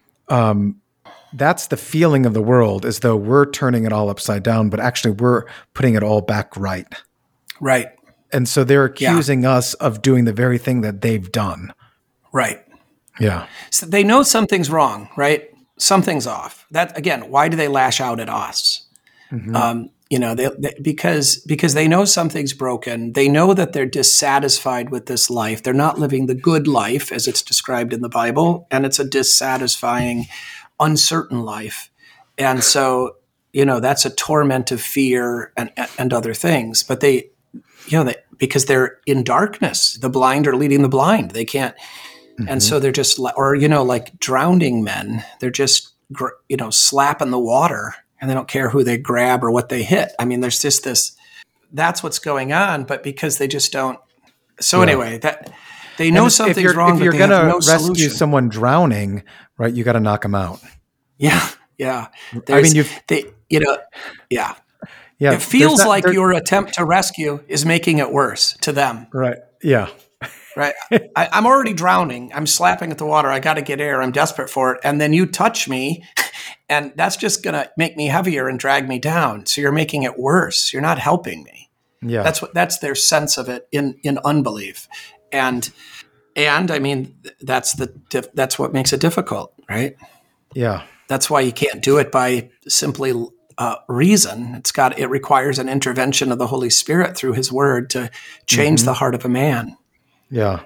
Speaker 1: um, that's the feeling of the world, as though we're turning it all upside down, but actually we're putting it all back right.
Speaker 2: Right.
Speaker 1: And so they're accusing us of doing the very thing that they've done.
Speaker 2: Right.
Speaker 1: Yeah.
Speaker 2: So they know something's wrong, right? Something's off. That again, why do they lash out at us?
Speaker 1: Mm-hmm.
Speaker 2: Um, you know, they, they, because because they know something's broken. They know that they're dissatisfied with this life. They're not living the good life as it's described in the Bible, and it's a dissatisfying, uncertain life. And so, you know, that's a torment of fear and and other things. But they, you know, they, because they're in darkness, the blind are leading the blind. They can't.
Speaker 1: Mm-hmm.
Speaker 2: And so they're just, or, you know, like drowning men, they're just, you know, slapping the water and they don't care who they grab or what they hit. I mean, there's just this, that's what's going on, but because they just don't. So
Speaker 1: Yeah.
Speaker 2: anyway, that they know
Speaker 1: And
Speaker 2: something's
Speaker 1: if you're,
Speaker 2: wrong,
Speaker 1: if you're
Speaker 2: but they
Speaker 1: going
Speaker 2: have
Speaker 1: to
Speaker 2: no
Speaker 1: rescue
Speaker 2: solution.
Speaker 1: someone drowning, right, you got to knock them out.
Speaker 2: Yeah. Yeah.
Speaker 1: I
Speaker 2: There's,
Speaker 1: mean, you've,
Speaker 2: they, you know, yeah.
Speaker 1: yeah,
Speaker 2: It feels
Speaker 1: there's not-
Speaker 2: like
Speaker 1: there-
Speaker 2: your attempt to rescue is making it worse to them.
Speaker 1: right. Yeah.
Speaker 2: Right. I, I'm already drowning. I'm slapping at the water. I got to get air. I'm desperate for it. And then you touch me and that's just going to make me heavier and drag me down. So you're making it worse. You're not helping me.
Speaker 1: Yeah.
Speaker 2: That's what, that's their sense of it in, in unbelief. And, and I mean, that's the, that's what makes it difficult, right?
Speaker 1: Yeah.
Speaker 2: That's why you can't do it by simply uh, reason. It's got, it requires an intervention of the Holy Spirit through his word to change
Speaker 1: Mm-hmm.
Speaker 2: the heart of a man.
Speaker 1: Yeah.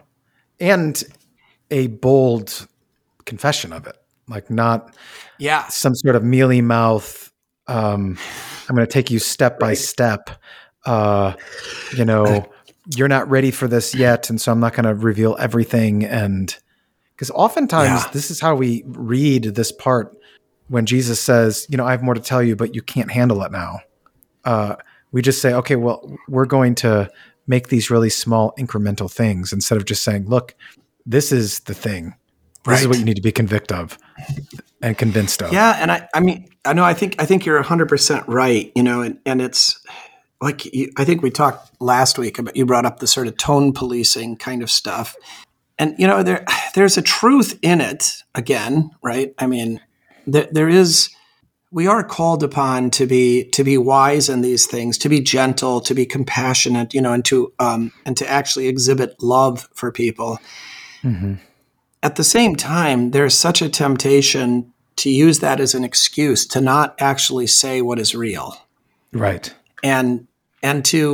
Speaker 1: And a bold confession of it, like not
Speaker 2: Yeah.
Speaker 1: some sort of mealy mouth. Um, I'm going to take you step by step. Uh, you know, you're not ready for this yet. And so I'm not going to reveal everything. And because oftentimes
Speaker 2: Yeah.
Speaker 1: this is how we read this part when Jesus says, you know, I have more to tell you, but you can't handle it now. Uh, we just say, okay, well, we're going to make these really small incremental things instead of just saying, look, this is the thing. This
Speaker 2: Right.
Speaker 1: is what you need to be convicted of and convinced of.
Speaker 2: Yeah, and I, I mean, I know, I think, I think you're one hundred percent right. You know, and, and it's like you, I think we talked last week about, you brought up the sort of tone policing kind of stuff, and you know, there there's a truth in it. Again, right? I mean, there, there is. We are called upon to be to be wise in these things, to be gentle, to be compassionate, you know, and to um, and to actually exhibit love for people.
Speaker 1: Mm-hmm.
Speaker 2: At the same time, there's such a temptation to use that as an excuse to not actually say what is real,
Speaker 1: Right.
Speaker 2: and and to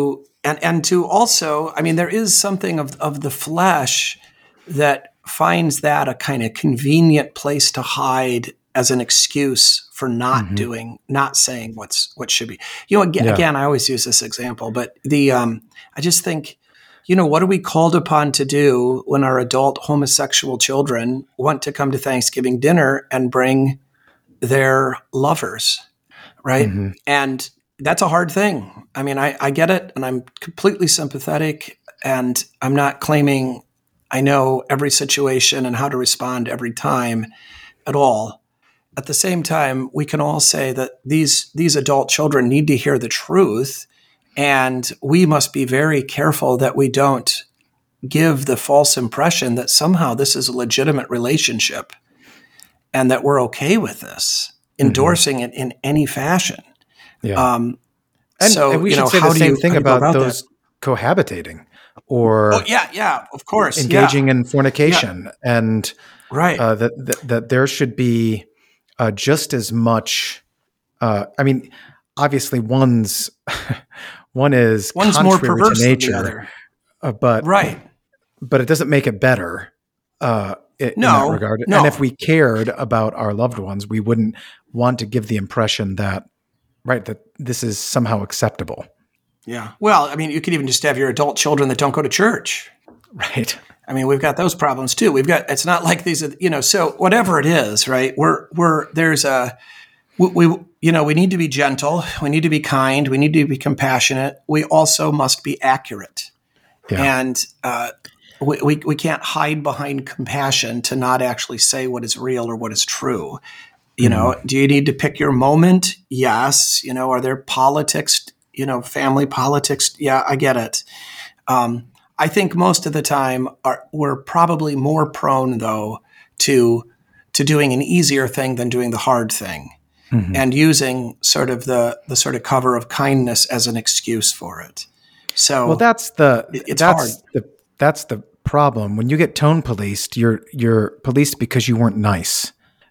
Speaker 2: and and to also, I mean, there is something of of the flesh that finds that a kind of convenient place to hide as an excuse for not mm-hmm. doing, not saying what's what should be. You know, again, yeah. again, I always use this example, but the um, I just think, you know, what are we called upon to do when our adult homosexual children want to come to Thanksgiving dinner and bring their lovers, right? Mm-hmm. And that's a hard thing. I mean, I, I get it, and I'm completely sympathetic, and I'm not claiming I know every situation and how to respond every time at all. At the same time, we can all say that these these adult children need to hear the truth, and we must be very careful that we don't give the false impression that somehow this is a legitimate relationship and that we're okay with this, mm-hmm. endorsing it in any fashion.
Speaker 1: Yeah.
Speaker 2: Um,
Speaker 1: and,
Speaker 2: so,
Speaker 1: and we
Speaker 2: you
Speaker 1: should
Speaker 2: know,
Speaker 1: say
Speaker 2: how
Speaker 1: the
Speaker 2: do
Speaker 1: same
Speaker 2: you,
Speaker 1: thing
Speaker 2: how do you go
Speaker 1: about,
Speaker 2: about
Speaker 1: those
Speaker 2: that?
Speaker 1: cohabitating or
Speaker 2: oh, yeah, yeah, of course,
Speaker 1: engaging
Speaker 2: yeah.
Speaker 1: in fornication, yeah. and
Speaker 2: right.
Speaker 1: uh, that, that that there should be uh, just as much. Uh, I mean, obviously, one's one is
Speaker 2: one's
Speaker 1: contrary
Speaker 2: more perverse
Speaker 1: to nature,
Speaker 2: than the other.
Speaker 1: Uh, but
Speaker 2: right,
Speaker 1: but it doesn't make it better. Uh, in,
Speaker 2: no,
Speaker 1: in that regard,
Speaker 2: no.
Speaker 1: And if we cared about our loved ones, we wouldn't want to give the impression that. Right, that this is somehow acceptable.
Speaker 2: Yeah. Well, I mean, you could even just have your adult children that don't go to church.
Speaker 1: Right.
Speaker 2: I mean, we've got those problems too. We've got, it's not like these, are, you know, so whatever it is, right? We're, we're, there's a, we, we, you know, we need to be gentle. We need to be kind. We need to be compassionate. We also must be accurate. Yeah. And uh, we, we, we can't hide behind compassion to not actually say what is real or what is true. You know, mm-hmm. do you need to pick your moment? Yes. You know, are there politics, you know, family politics? Yeah, I get it. Um, I think most of the time are, we're probably more prone, though, to to doing an easier thing than doing the hard thing, mm-hmm. and using sort of the the sort of cover of kindness as an excuse for it. So,
Speaker 1: well, that's the
Speaker 2: it, it's
Speaker 1: that's
Speaker 2: hard.
Speaker 1: the that's the problem. When you get tone policed, you're you're policed because you weren't nice.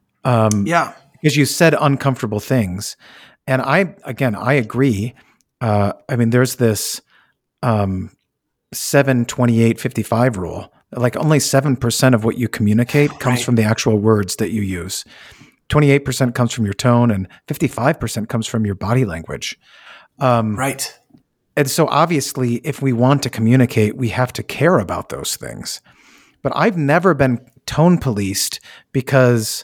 Speaker 1: Um,
Speaker 2: yeah,
Speaker 1: because you said uncomfortable things, and I again I agree. Uh, I mean, there's this um, seven twenty-eight fifty-five rule. Like only seven percent of what you communicate comes
Speaker 2: right.
Speaker 1: from the actual words that you use. twenty-eight percent comes from your tone, and fifty-five percent comes from your body language. Um,
Speaker 2: right.
Speaker 1: And so, obviously, if we want to communicate, we have to care about those things. But I've never been tone policed because.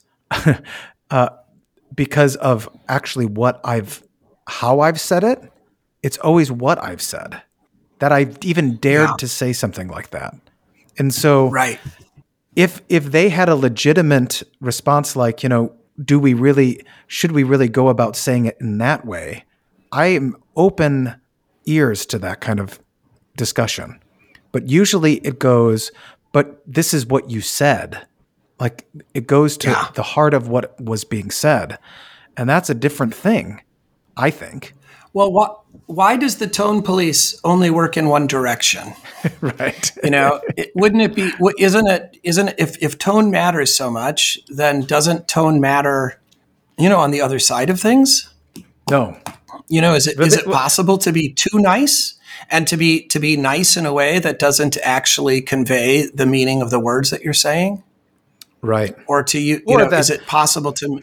Speaker 1: uh, because of actually what I've, how I've said it. It's always what I've said that I've even dared yeah. to say something like that. And so
Speaker 2: right.
Speaker 1: if, if they had a legitimate response, like, you know, do we really, should we really go about saying it in that way? I am open ears to that kind of discussion, but usually it goes, but this is what you said. Like it goes to yeah. the heart of what was being said. And that's a different thing, I think.
Speaker 2: Well, why, why does the tone police only work in one direction?
Speaker 1: Right.
Speaker 2: You know, it, wouldn't it be, isn't it, isn't it, if, if tone matters so much, then doesn't tone matter, you know, on the other side of things?
Speaker 1: No.
Speaker 2: You know, is it, is it possible to be too nice and to be, to be nice in a way that doesn't actually convey the meaning of the words that you're saying?
Speaker 1: Right.
Speaker 2: Or to you, you
Speaker 1: or
Speaker 2: know,
Speaker 1: that,
Speaker 2: is it possible to,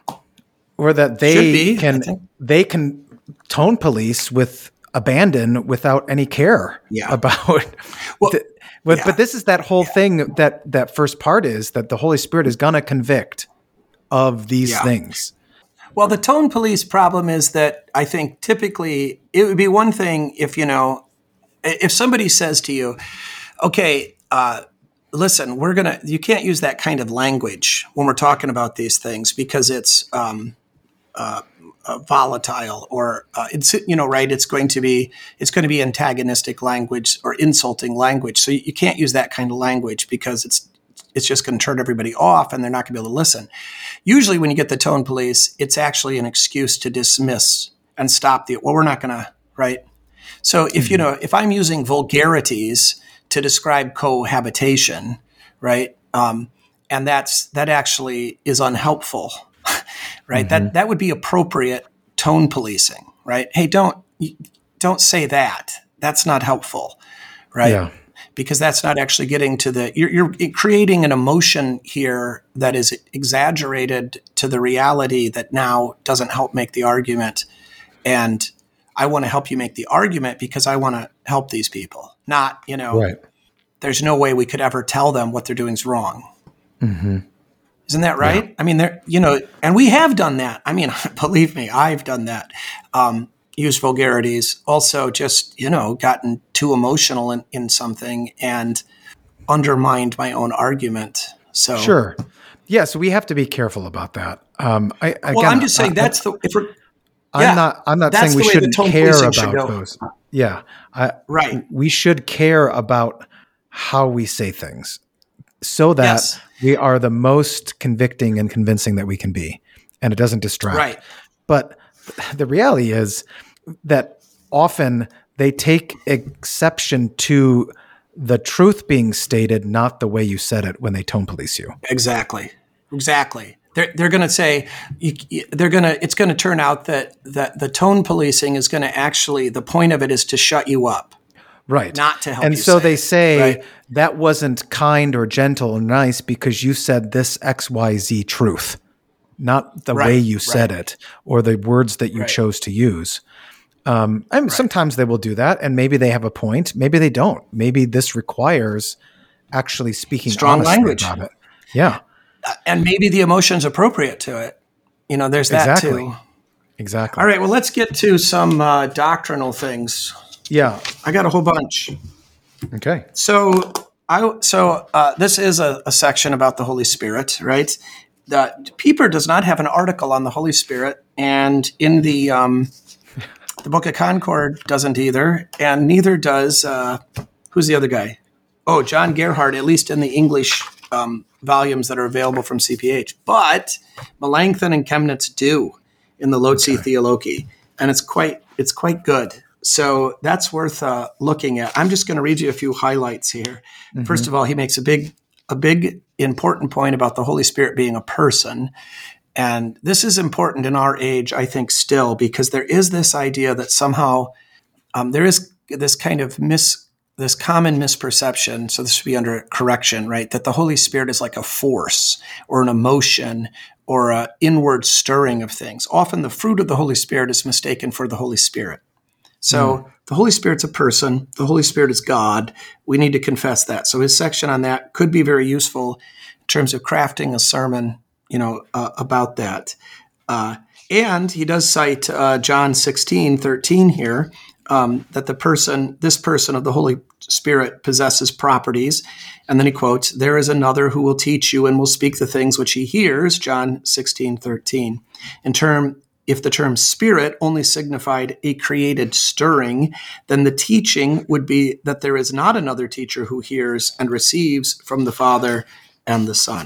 Speaker 1: or that they
Speaker 2: be,
Speaker 1: can, they can tone police with abandon without any care
Speaker 2: yeah.
Speaker 1: about,
Speaker 2: well,
Speaker 1: the, but,
Speaker 2: yeah.
Speaker 1: but this is that whole
Speaker 2: yeah.
Speaker 1: thing that, that first part is that the Holy Spirit is going to convict of these
Speaker 2: yeah.
Speaker 1: things.
Speaker 2: Well, the tone police problem is that I think typically it would be one thing if, you know, if somebody says to you, okay, uh, listen, we're going to, you can't use that kind of language when we're talking about these things because it's um, uh, uh, volatile or uh, it's, you know, right. It's going to be, it's going to be antagonistic language or insulting language. So you, you can't use that kind of language because it's, it's just going to turn everybody off and they're not going to be able to listen. Usually when you get the tone police, it's actually an excuse to dismiss and stop the, well, we're not going to, right. So if, mm-hmm. you know, if I'm using vulgarities to describe cohabitation, right? Um, and that's that actually is unhelpful, right? Mm-hmm. That that would be appropriate tone policing, right? Hey, don't don't say that. that's not helpful, right?
Speaker 1: Yeah.
Speaker 2: Because that's not actually getting to the, you're, you're creating an emotion here that is exaggerated to the reality that now doesn't help make the argument. And I want to help you make the argument because I want to help these people. Not, you know,
Speaker 1: Right.
Speaker 2: there's no way we could ever tell them what they're doing is wrong.
Speaker 1: Mm-hmm.
Speaker 2: Isn't that right?
Speaker 1: Yeah.
Speaker 2: I mean, there, you know, and we have done that. I mean, believe me, I've done that. Um, used vulgarities, also just, you know, gotten too emotional in, in something and undermined my own argument. So
Speaker 1: Sure. Yeah. So we have to be careful about that. Um, I, again,
Speaker 2: well, I'm just saying
Speaker 1: I,
Speaker 2: that's the, if we're,
Speaker 1: I'm
Speaker 2: yeah,
Speaker 1: not, I'm not
Speaker 2: that's
Speaker 1: saying we
Speaker 2: the way the
Speaker 1: shouldn't
Speaker 2: tone
Speaker 1: care
Speaker 2: policing should
Speaker 1: about
Speaker 2: go.
Speaker 1: those. Yeah. I,
Speaker 2: Right.
Speaker 1: We should care about how we say things so that
Speaker 2: Yes.
Speaker 1: we are the most convicting and convincing that we can be, and it doesn't distract.
Speaker 2: Right.
Speaker 1: But the reality is that often they take exception to the truth being stated, not the way you said it when they tone police you.
Speaker 2: Exactly. Exactly. They're, they're going to say, you, you- they're going to, it's going to turn out that, that the tone policing is going to actually, the point of it is to shut you up.
Speaker 1: Right.
Speaker 2: Not to help
Speaker 1: and
Speaker 2: you
Speaker 1: so
Speaker 2: say
Speaker 1: they
Speaker 2: it,
Speaker 1: say
Speaker 2: right?
Speaker 1: that wasn't kind or gentle or nice because you said this X Y Z truth, not the
Speaker 2: Right,
Speaker 1: way you said
Speaker 2: right.
Speaker 1: it or the words that you
Speaker 2: Right.
Speaker 1: chose to use. Um, and
Speaker 2: Right.
Speaker 1: sometimes they will do that, and maybe they have a point. Maybe they don't. Maybe this requires actually speaking
Speaker 2: Strong
Speaker 1: honestly
Speaker 2: language.
Speaker 1: about it. Yeah,
Speaker 2: And maybe the emotion's appropriate to it. You know, there's that
Speaker 1: exactly.
Speaker 2: too.
Speaker 1: Exactly.
Speaker 2: All right. Well, let's get to some uh, doctrinal things.
Speaker 1: Yeah.
Speaker 2: I got a whole bunch.
Speaker 1: Okay.
Speaker 2: So I so uh, this is a, a section about the Holy Spirit, right? The Pieper does not have an article on the Holy Spirit, and in the um, the Book of Concord doesn't either, and neither does uh, who's the other guy? Oh, John Gerhard, at least in the English um, volumes that are available from C P H. But Melanchthon and Chemnitz do in the Lotzi
Speaker 1: Okay.
Speaker 2: Theology, and it's quite it's quite good. So that's worth uh, looking at. I'm just going to read you a few highlights here.
Speaker 1: Mm-hmm.
Speaker 2: First of all, he makes a big a big important point about the Holy Spirit being a person. And this is important in our age, I think, still, because there is this idea that somehow um, there is this kind of mis this common misperception. So this would be under correction, right? That the Holy Spirit is like a force or an emotion or an inward stirring of things. Often the fruit of the Holy Spirit is mistaken for the Holy Spirit. So mm. the Holy Spirit's a person. The Holy Spirit is God. We need to confess that. So his section on that could be very useful in terms of crafting a sermon, you know, uh, about that. Uh, and he does cite uh, John sixteen thirteen here, um, that the person, this person of the Holy Spirit possesses properties. And then he quotes, there is another who will teach you and will speak the things which he hears, John sixteen thirteen. In term, if the term spirit only signified a created stirring, then the teaching would be that there is not another teacher who hears and receives from the Father and the Son.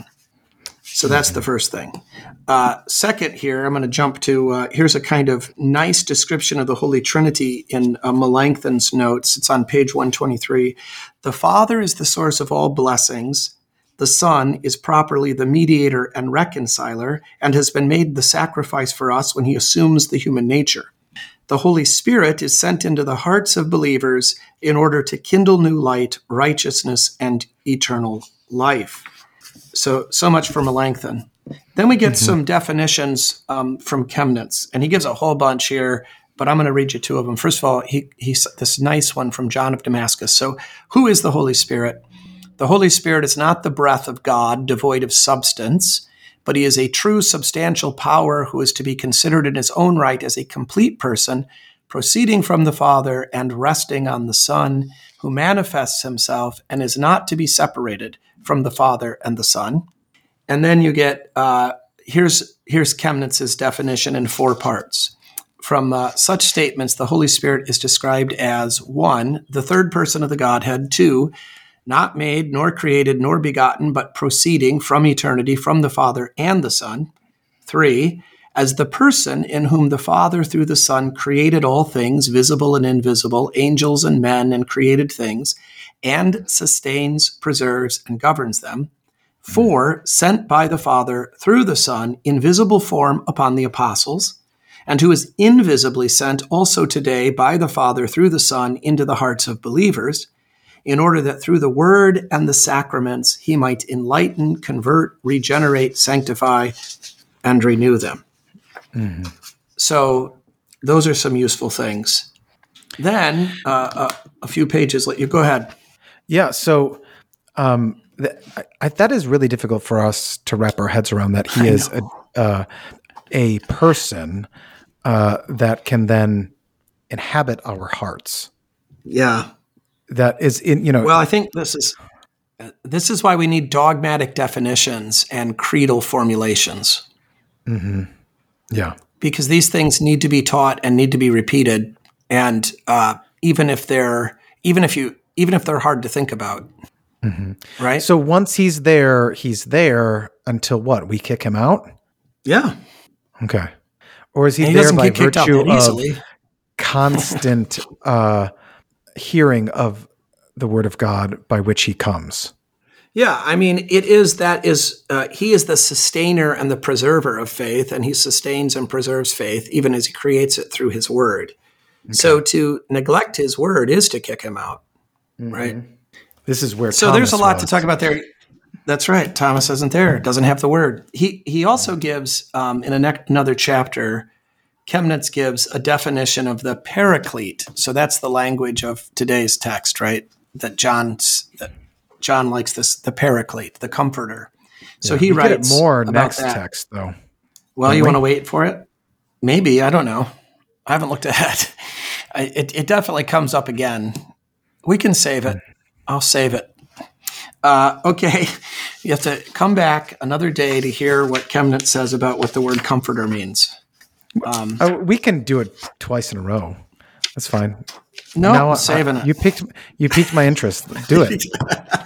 Speaker 2: So that's the first thing. Uh, second here, I'm going to jump to, uh, here's a kind of nice description of the Holy Trinity in uh, Melanchthon's notes. It's on page one twenty-three. The Father is the source of all blessings. The Son is properly the mediator and reconciler and has been made the sacrifice for us when he assumes the human nature. The Holy Spirit is sent into the hearts of believers in order to kindle new light, righteousness, and eternal life. So, so much for Melanchthon. Then we get mm-hmm. some definitions um, from Chemnitz, and he gives a whole bunch here, but I'm going to read you two of them. First of all, he he's this nice one from John of Damascus. So, who is the Holy Spirit? The Holy Spirit is not the breath of God, devoid of substance, but he is a true substantial power who is to be considered in his own right as a complete person, proceeding from the Father and resting on the Son, who manifests himself and is not to be separated from the Father and the Son. And then you get, uh, here's, here's Chemnitz's definition in four parts. From uh, such statements, the Holy Spirit is described as, one, the third person of the Godhead, two, not made, nor created, nor begotten, but proceeding from eternity, from the Father and the Son. Three, as the person in whom the Father through the Son created all things, visible and invisible, angels and men and created things, and sustains, preserves, and governs them. Four, sent by the Father through the Son in visible form upon the apostles. and who is invisibly sent also today by the Father through the Son into the hearts of believers, in order that through the word and the sacraments he might enlighten, convert, regenerate, sanctify, and renew them. Mm-hmm. So those are some useful things. Then uh, a, a few pages later, you go ahead.
Speaker 1: Yeah, so um, th- I, that is really difficult for us to wrap our heads around, that he I is a, uh, a person uh, that can then inhabit our hearts.
Speaker 2: Yeah.
Speaker 1: That is in, you know.
Speaker 2: Well, I think this is this is why we need dogmatic definitions and creedal formulations.
Speaker 1: Mm-hmm. Yeah.
Speaker 2: Because these things need to be taught and need to be repeated, and uh, even if they're even if you even if they're hard to think about, mm-hmm. right?
Speaker 1: So once he's there, he's there until what? We kick him out?
Speaker 2: Yeah.
Speaker 1: Okay. Or is he,
Speaker 2: he
Speaker 1: there by virtue of
Speaker 2: easily.
Speaker 1: constant uh, hearing of the word of God by which he comes?
Speaker 2: Yeah, I mean, it is that is uh, he is the sustainer and the preserver of faith, and he sustains and preserves faith even as he creates it through his word. Okay. So to neglect his word is to kick him out, mm-hmm. right?
Speaker 1: This is where
Speaker 2: so
Speaker 1: Thomas
Speaker 2: there's a lot
Speaker 1: was.
Speaker 2: to talk about there. That's right. Thomas isn't there; doesn't have the word. He he also gives um, in a ne- another chapter. Chemnitz gives a definition of the paraclete. So that's the language of today's text, right? That John's that John likes this, the paraclete, the comforter. So
Speaker 1: yeah,
Speaker 2: he
Speaker 1: we
Speaker 2: writes
Speaker 1: get it more
Speaker 2: about
Speaker 1: next
Speaker 2: that.
Speaker 1: text, though.
Speaker 2: Well, Don't you we? want to wait for it? Maybe. I don't know. I haven't looked ahead. I, it, it definitely comes up again. We can save it. I'll save it. Uh, okay. You have to come back another day to hear what Chemnitz says about what the word comforter means.
Speaker 1: Um, oh, we can do it twice in a row. That's fine.
Speaker 2: No,
Speaker 1: now,
Speaker 2: I'm saving
Speaker 1: I,
Speaker 2: it.
Speaker 1: You piqued you piqued my interest. Do it. This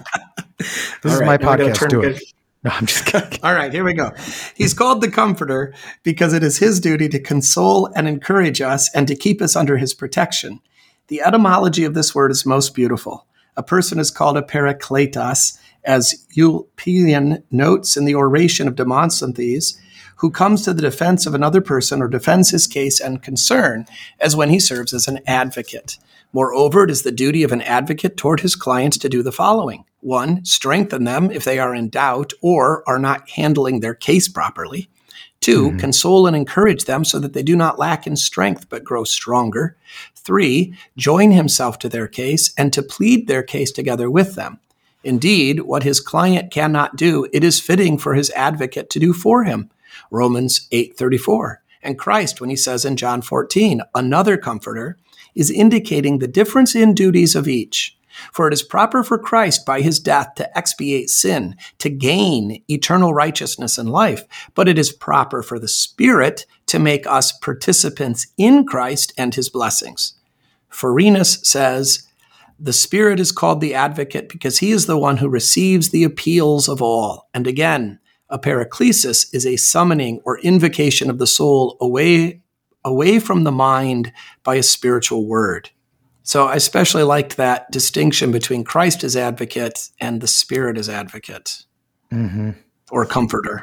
Speaker 2: All
Speaker 1: is
Speaker 2: right,
Speaker 1: my podcast. Do
Speaker 2: good.
Speaker 1: it. No, I'm just kidding.
Speaker 2: All right, here we go. He's called the Comforter because it is his duty to console and encourage us and to keep us under his protection. The etymology of this word is most beautiful. A person is called a parakletos, as Ulpian notes in the oration of Demosthenes, who comes to the defense of another person or defends his case and concern, as when he serves as an advocate. Moreover, it is the duty of an advocate toward his clients to do the following. One, strengthen them if they are in doubt or are not handling their case properly. Two, mm-hmm. console and encourage them so that they do not lack in strength but grow stronger. Three, join himself to their case and to plead their case together with them. Indeed, what his client cannot do, it is fitting for his advocate to do for him. Romans eight thirty-four. And Christ, when he says in John fourteen, another comforter, is indicating the difference in duties of each. For it is proper for Christ by his death to expiate sin, to gain eternal righteousness and life, but it is proper for the Spirit to make us participants in Christ and his blessings. Forinus says, the Spirit is called the advocate because he is the one who receives the appeals of all. And again, a paraklesis is a summoning or invocation of the soul away, away from the mind by a spiritual word. So I especially liked that distinction between Christ as advocate and the Spirit as advocate, mm-hmm. or comforter.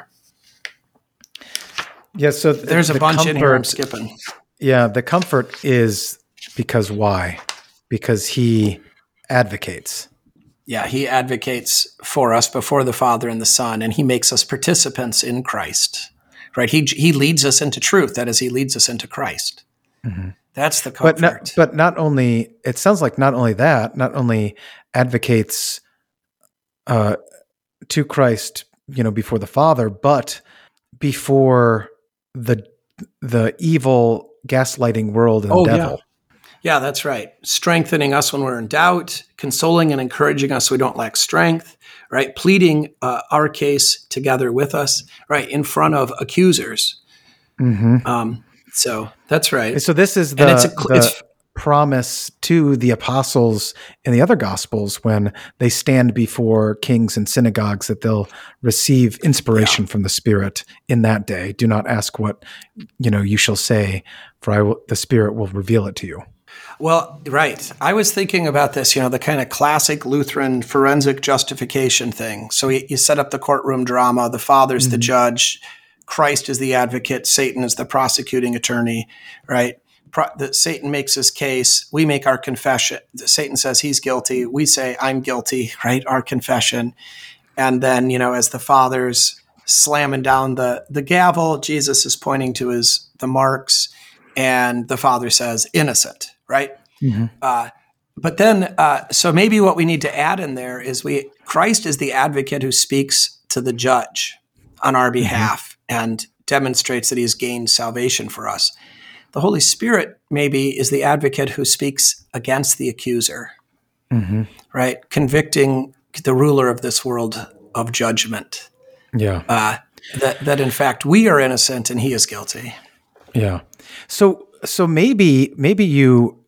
Speaker 1: Yeah, so th-
Speaker 2: there's a
Speaker 1: the
Speaker 2: bunch
Speaker 1: comfort,
Speaker 2: in here I'm skipping.
Speaker 1: Yeah, the comfort is because why? Because he advocates.
Speaker 2: Yeah, he advocates for us before the Father and the Son, and he makes us participants in Christ, right? He he leads us into truth. That is, he leads us into Christ. Mm-hmm. That's the comfort.
Speaker 1: But not, but not only, it sounds like not only that, not only advocates uh, to Christ, you know, before the Father, but before the the evil gaslighting world and
Speaker 2: oh,
Speaker 1: devil.
Speaker 2: Yeah. Yeah, that's right. Strengthening us when we're in doubt, consoling and encouraging us so we don't lack strength, right? Pleading uh, our case together with us, right, in front of accusers. Mm-hmm. Um, so that's right.
Speaker 1: So this is the, and it's a, the it's, promise to the apostles in the other Gospels when they stand before kings and synagogues that they'll receive inspiration yeah. from the Spirit in that day. Do not ask what, you know, you shall say, for I will, the Spirit will reveal it to you.
Speaker 2: Well, right. I was thinking about this, you know, the kind of classic Lutheran forensic justification thing. So you, you set up the courtroom drama, the father's mm-hmm. the judge, Christ is the advocate, Satan is the prosecuting attorney, right? Pro- that Satan makes his case, we make our confession. Satan says he's guilty, we say I'm guilty, right? Our confession. And then, you know, as the Father's slamming down the, the gavel, Jesus is pointing to his the marks, and the Father says innocent, right? Mm-hmm. Uh, but then, uh, so maybe what we need to add in there is we Christ is the advocate who speaks to the judge on our behalf mm-hmm. and demonstrates that he has gained salvation for us. The Holy Spirit maybe is the advocate who speaks against the accuser, mm-hmm. right? Convicting the ruler of this world of judgment.
Speaker 1: Yeah.
Speaker 2: Uh, that, that in fact we are innocent and he is guilty.
Speaker 1: Yeah. So, so maybe, maybe you,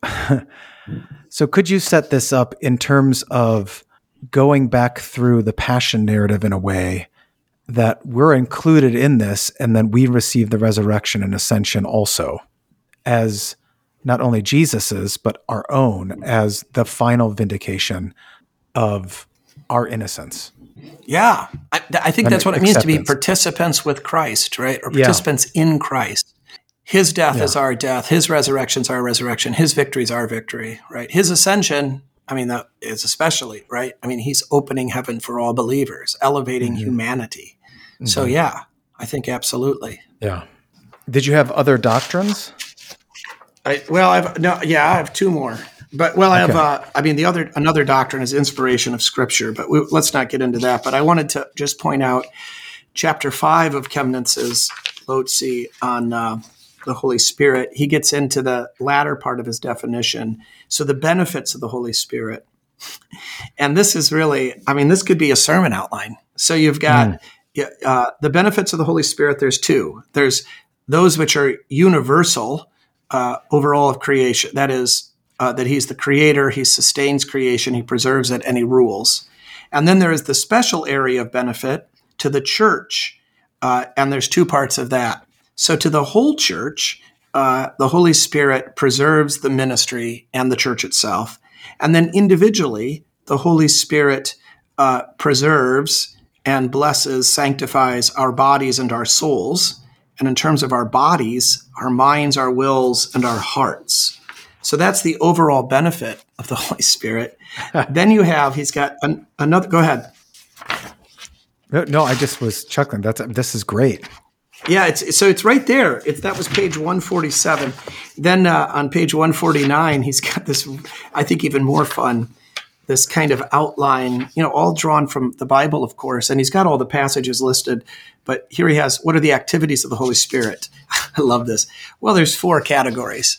Speaker 1: so could you set this up in terms of going back through the passion narrative in a way that we're included in this, and then we receive the resurrection and ascension also as not only Jesus's, but our own as the final vindication of our innocence.
Speaker 2: Yeah. I, I think
Speaker 1: and
Speaker 2: that's what it
Speaker 1: acceptance.
Speaker 2: means to be participants with Christ, right? Or participants yeah. in Christ. His death yeah. is our death. His resurrection is our resurrection. His victory is our victory, right? His ascension, I mean, that is especially, right? I mean, he's opening heaven for all believers, elevating mm-hmm. humanity. Mm-hmm. So yeah, I think absolutely.
Speaker 1: Yeah. Did you have other doctrines?
Speaker 2: I, well, I've no, yeah, I have two more. But well, I okay. have. Uh, I mean, the other another doctrine is inspiration of Scripture. But we, let's not get into that. But I wanted to just point out chapter five of Chemnitz's Lotzi on uh, the Holy Spirit. He gets into the latter part of his definition. So the benefits of the Holy Spirit, and this is really, I mean, this could be a sermon outline. So you've got mm. uh, the benefits of the Holy Spirit. There's two. There's those which are universal. Uh, over all of creation. That is, uh, that he's the creator, he sustains creation, he preserves it, and he rules. And then there is the special area of benefit to the church, uh, and there's two parts of that. So to the whole church, uh, the Holy Spirit preserves the ministry and the church itself. And then individually, the Holy Spirit uh, preserves and blesses, sanctifies our bodies and our souls. And in terms of our bodies, our minds, our wills, and our hearts. So that's the overall benefit of the Holy Spirit. Then you have, he's got an, another, go ahead.
Speaker 1: No, I just was chuckling. That's This is great.
Speaker 2: Yeah, it's so it's right there. It's, that was page one forty-seven. Then uh, on page one forty-nine, he's got this, I think even more fun, this kind of outline, you know, all drawn from the Bible, of course, and he's got all the passages listed. But here he has, what are the activities of the Holy Spirit? I love this. Well, there's four categories.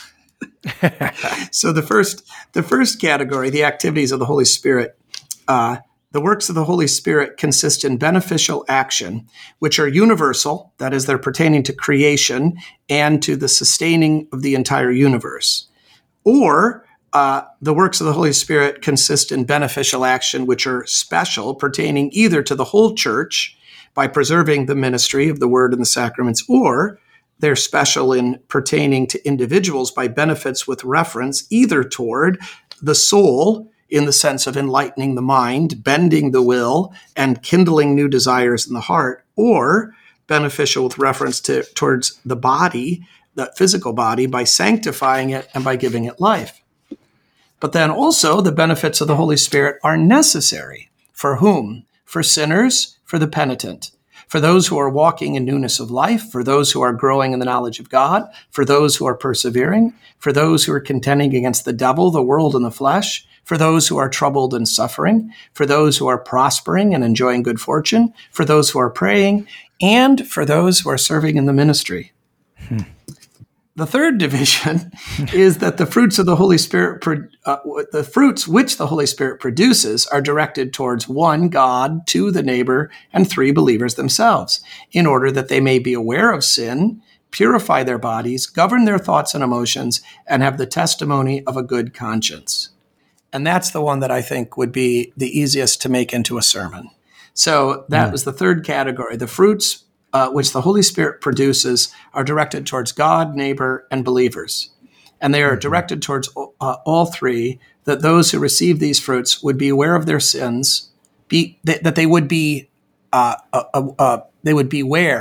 Speaker 2: So the first, the first category, the activities of the Holy Spirit, uh, the works of the Holy Spirit consist in beneficial action, which are universal, that is, they're pertaining to creation and to the sustaining of the entire universe. Or Uh, the works of the Holy Spirit consist in beneficial action, which are special, pertaining either to the whole church by preserving the ministry of the word and the sacraments, or they're special in pertaining to individuals by benefits with reference either toward the soul in the sense of enlightening the mind, bending the will, and kindling new desires in the heart, or beneficial with reference to towards the body, the physical body, by sanctifying it and by giving it life. But then also the benefits of the Holy Spirit are necessary. For whom? For sinners, for the penitent, for those who are walking in newness of life, for those who are growing in the knowledge of God, for those who are persevering, for those who are contending against the devil, the world, and the flesh, for those who are troubled and suffering, for those who are prospering and enjoying good fortune, for those who are praying, and for those who are serving in the ministry. Hmm. The third division is that the fruits of the Holy Spirit, uh, the fruits which the Holy Spirit produces are directed towards one, God, two, the neighbor, and three, believers themselves, in order that they may be aware of sin, purify their bodies, govern their thoughts and emotions, and have the testimony of a good conscience. And that's the one that I think would be the easiest to make into a sermon. So that mm. was the third category. The fruits Uh, which the Holy Spirit produces are directed towards God, neighbor, and believers. And they are mm-hmm. directed towards uh, all three, that those who receive these fruits would be aware of their sins, be that, that they would be uh, uh, uh, they would beware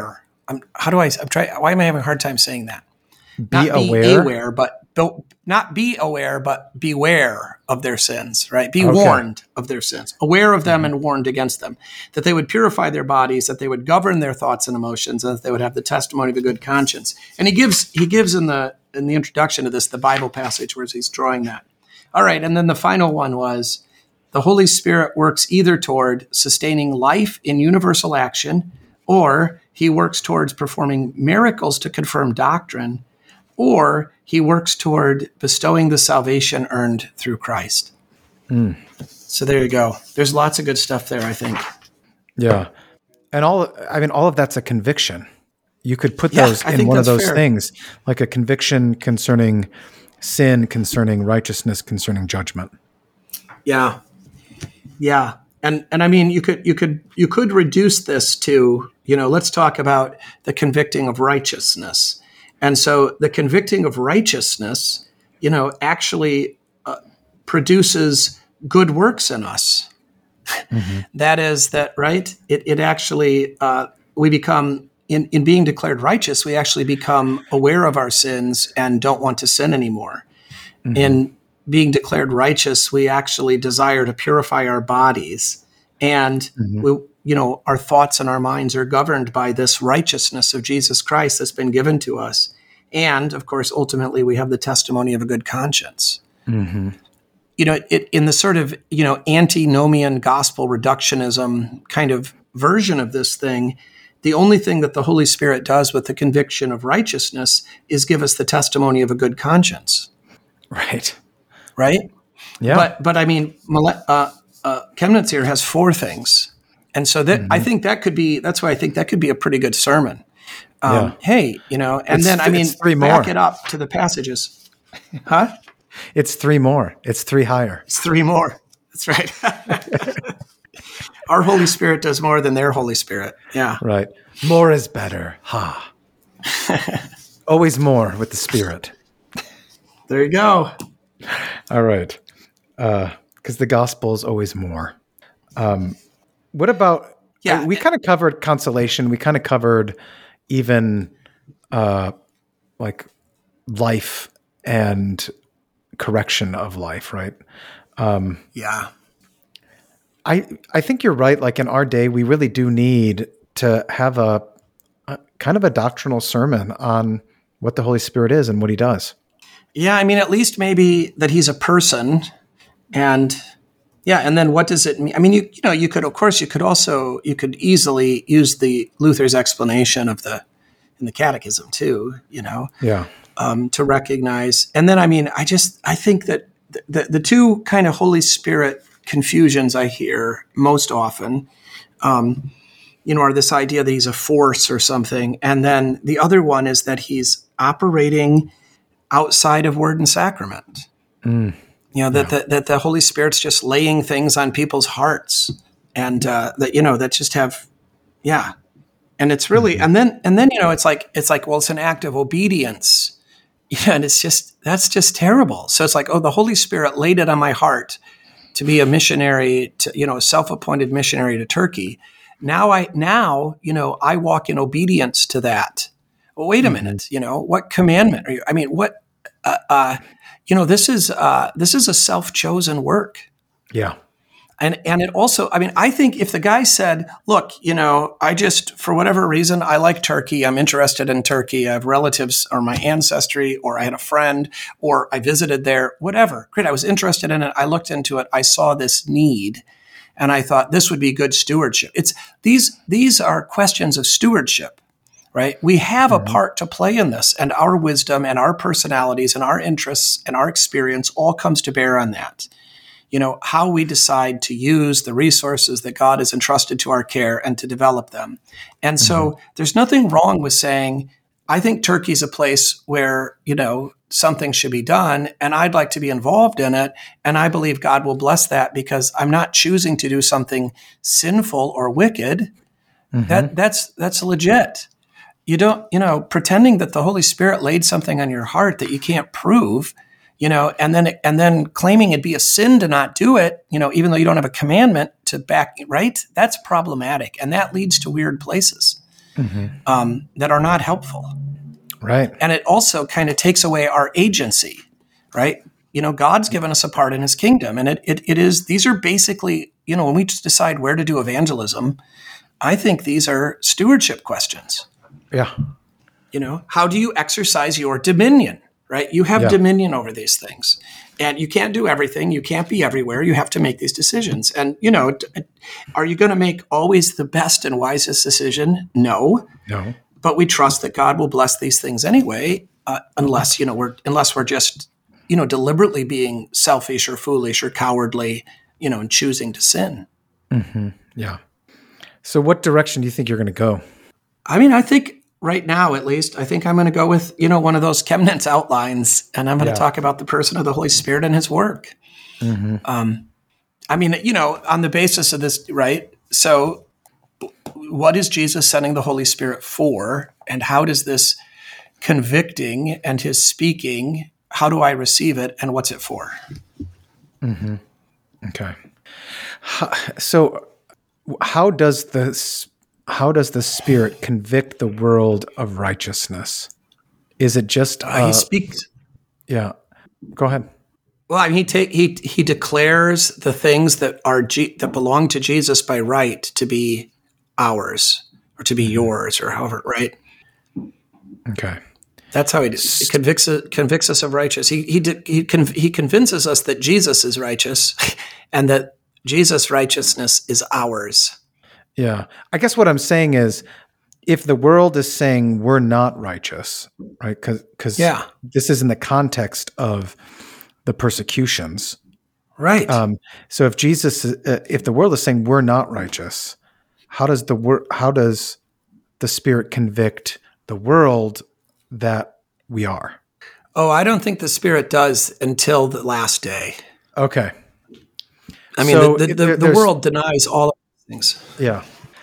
Speaker 2: I'm, how do I, I'm trying, why am I having a hard time saying that?
Speaker 1: Be
Speaker 2: not
Speaker 1: aware.
Speaker 2: Be aware, but don't, not be aware, but beware of their sins, right? Be
Speaker 1: Okay.
Speaker 2: warned of their sins, aware of them and warned against them, that they would purify their bodies, that they would govern their thoughts and emotions, and that they would have the testimony of a good conscience. And he gives, he gives in the, in the introduction to this, the Bible passage where he's drawing that. All right. And then the final one was the Holy Spirit works either toward sustaining life in universal action, or he works towards performing miracles to confirm doctrine, or he works toward bestowing the salvation earned through Christ.
Speaker 1: Mm.
Speaker 2: So there you go. There's lots of good stuff there, I think.
Speaker 1: Yeah. And all, I mean, all of that's a conviction. You could put
Speaker 2: Yeah,
Speaker 1: those
Speaker 2: I
Speaker 1: in
Speaker 2: think
Speaker 1: one of
Speaker 2: that's
Speaker 1: those
Speaker 2: fair.
Speaker 1: things, like a conviction concerning sin, concerning righteousness, concerning judgment.
Speaker 2: Yeah. Yeah. And and I mean you could you could you could reduce this to, you know, let's talk about the convicting of righteousness. And so the convicting of righteousness, you know, actually uh, produces good works in us. Mm-hmm. That is that, right? It it actually uh, we become in in being declared righteous, we actually become aware of our sins and don't want to sin anymore. Mm-hmm. In being declared righteous, we actually desire to purify our bodies, and mm-hmm. we, you know, our thoughts and our minds are governed by this righteousness of Jesus Christ that's been given to us. And of course, ultimately, we have the testimony of a good conscience. Mm-hmm. You know, it, in the sort of, you know, antinomian gospel reductionism kind of version of this thing, the only thing that the Holy Spirit does with the conviction of righteousness is give us the testimony of a good conscience.
Speaker 1: Right.
Speaker 2: Right?
Speaker 1: Yeah.
Speaker 2: But, but I mean, uh, uh, Chemnitz here has four things. And so that, mm-hmm. I think that could be, that's why I think that could be a pretty good sermon. Um, yeah. Hey, you know, and
Speaker 1: it's,
Speaker 2: then, I mean,
Speaker 1: three
Speaker 2: back
Speaker 1: more.
Speaker 2: it up to the passages. Huh?
Speaker 1: It's three more. It's three higher.
Speaker 2: It's three more. That's right. Our Holy Spirit does more than their Holy Spirit. Yeah.
Speaker 1: Right. More is better. Ha. Always more with the Spirit.
Speaker 2: There you go.
Speaker 1: All right. Because uh, the gospel is always more. Um, what about,
Speaker 2: yeah.
Speaker 1: I, we kind of covered consolation. We kind of covered even uh, like life and correction of life, right? Um,
Speaker 2: yeah.
Speaker 1: I I think you're right. Like in our day, we really do need to have a, a kind of a doctrinal sermon on what the Holy Spirit is and what he does.
Speaker 2: Yeah, I mean, at least maybe that he's a person, and yeah, and then what does it mean? I mean, you you know, you could, of course, you could also, you could easily use the Luther's explanation of the, in the Catechism too, you know,
Speaker 1: yeah,
Speaker 2: um, to recognize. And then, I mean, I just, I think that the, the, the two kind of Holy Spirit confusions I hear most often, um, you know, are this idea that he's a force or something. And then the other one is that he's operating outside of word and sacrament. Mm. You know, that, yeah. that that the Holy Spirit's just laying things on people's hearts, and uh, that, you know, that just have, yeah. And it's really, mm-hmm. and then, and then, you know, it's like, it's like, well, it's an act of obedience. Yeah. And it's just, that's just terrible. So it's like, oh, the Holy Spirit laid it on my heart to be a missionary, to, you know, a self-appointed missionary to Turkey. Now I, now, you know, I walk in obedience to that. Well, wait a mm-hmm. minute, you know, what commandment are you, I mean, what, uh, uh, you know, this is, uh, this is a self-chosen work.
Speaker 1: Yeah.
Speaker 2: And, and it also, I mean, I think if the guy said, look, you know, I just, for whatever reason, I like Turkey. I'm interested in Turkey. I have relatives or my ancestry, or I had a friend, or I visited there, whatever. Great. I was interested in it. I looked into it. I saw this need, and I thought this would be good stewardship. It's these, these are questions of stewardship, right? We have mm-hmm. a part to play in this, and our wisdom and our personalities and our interests and our experience all comes to bear on that. You know, how we decide to use the resources that God has entrusted to our care and to develop them. And mm-hmm. so there's nothing wrong with saying, I think Turkey's a place where, you know, something should be done, and I'd like to be involved in it. And I believe God will bless that because I'm not choosing to do something sinful or wicked. Mm-hmm. That that's that's legit. You don't, you know, pretending that the Holy Spirit laid something on your heart that you can't prove, you know, and then and then claiming it'd be a sin to not do it, you know, even though you don't have a commandment to back, right? That's problematic, and that leads to weird places.
Speaker 1: Mm-hmm.
Speaker 2: um, that are not helpful.
Speaker 1: Right.
Speaker 2: And it also kind of takes away our agency, right? You know, God's given us a part in his kingdom. And it, it, it is, these are basically, you know, when we just decide where to do evangelism, I think these are stewardship questions.
Speaker 1: Yeah.
Speaker 2: You know, how do you exercise your dominion, right? You have
Speaker 1: Yeah.
Speaker 2: dominion over these things. And you can't do everything. You can't be everywhere. You have to make these decisions. And, you know, are you going to make always the best and wisest decision? No.
Speaker 1: No.
Speaker 2: But we trust that God will bless these things anyway, uh, unless, you know, we're, unless we're just, you know, deliberately being selfish or foolish or cowardly, you know, and choosing to sin.
Speaker 1: Mm-hmm. Yeah. So what direction do you think you're going to go?
Speaker 2: I mean, I think right now, at least, I think I'm going to go with, you know, one of those Chemnitz outlines, and I'm going to
Speaker 1: Yeah.
Speaker 2: talk about the person of the Holy Spirit and his work.
Speaker 1: Mm-hmm.
Speaker 2: Um, I mean, you know, on the basis of this, right? So what is Jesus sending the Holy Spirit for? And how does this convicting and his speaking, how do I receive it? And what's it for?
Speaker 1: Mm-hmm. Okay. How, so how does this, how does the Spirit convict the world of righteousness? Is it just, uh,
Speaker 2: Uh, he speaks.
Speaker 1: yeah, go ahead.
Speaker 2: Well, I mean, he take he he declares the things that are G, that belong to Jesus by right to be ours or to be yours or however, right?
Speaker 1: Okay.
Speaker 2: That's how he it convicts convicts us of righteous. He he he he convinces us that Jesus is righteous, and that Jesus' righteousness is ours.
Speaker 1: Yeah. I guess what I'm saying is, if the world is saying we're not righteous, right? Because because
Speaker 2: Yeah.
Speaker 1: this is in the context of the persecutions.
Speaker 2: Right.
Speaker 1: Um, so if Jesus, uh, if the world is saying we're not righteous, how does the wor- how does the Spirit convict the world that we are?
Speaker 2: Oh, I don't think the Spirit does until the last day.
Speaker 1: Okay.
Speaker 2: I mean,
Speaker 1: So
Speaker 2: the, the,
Speaker 1: there-
Speaker 2: the, the
Speaker 1: there's-
Speaker 2: world denies all of these things.
Speaker 1: Yeah.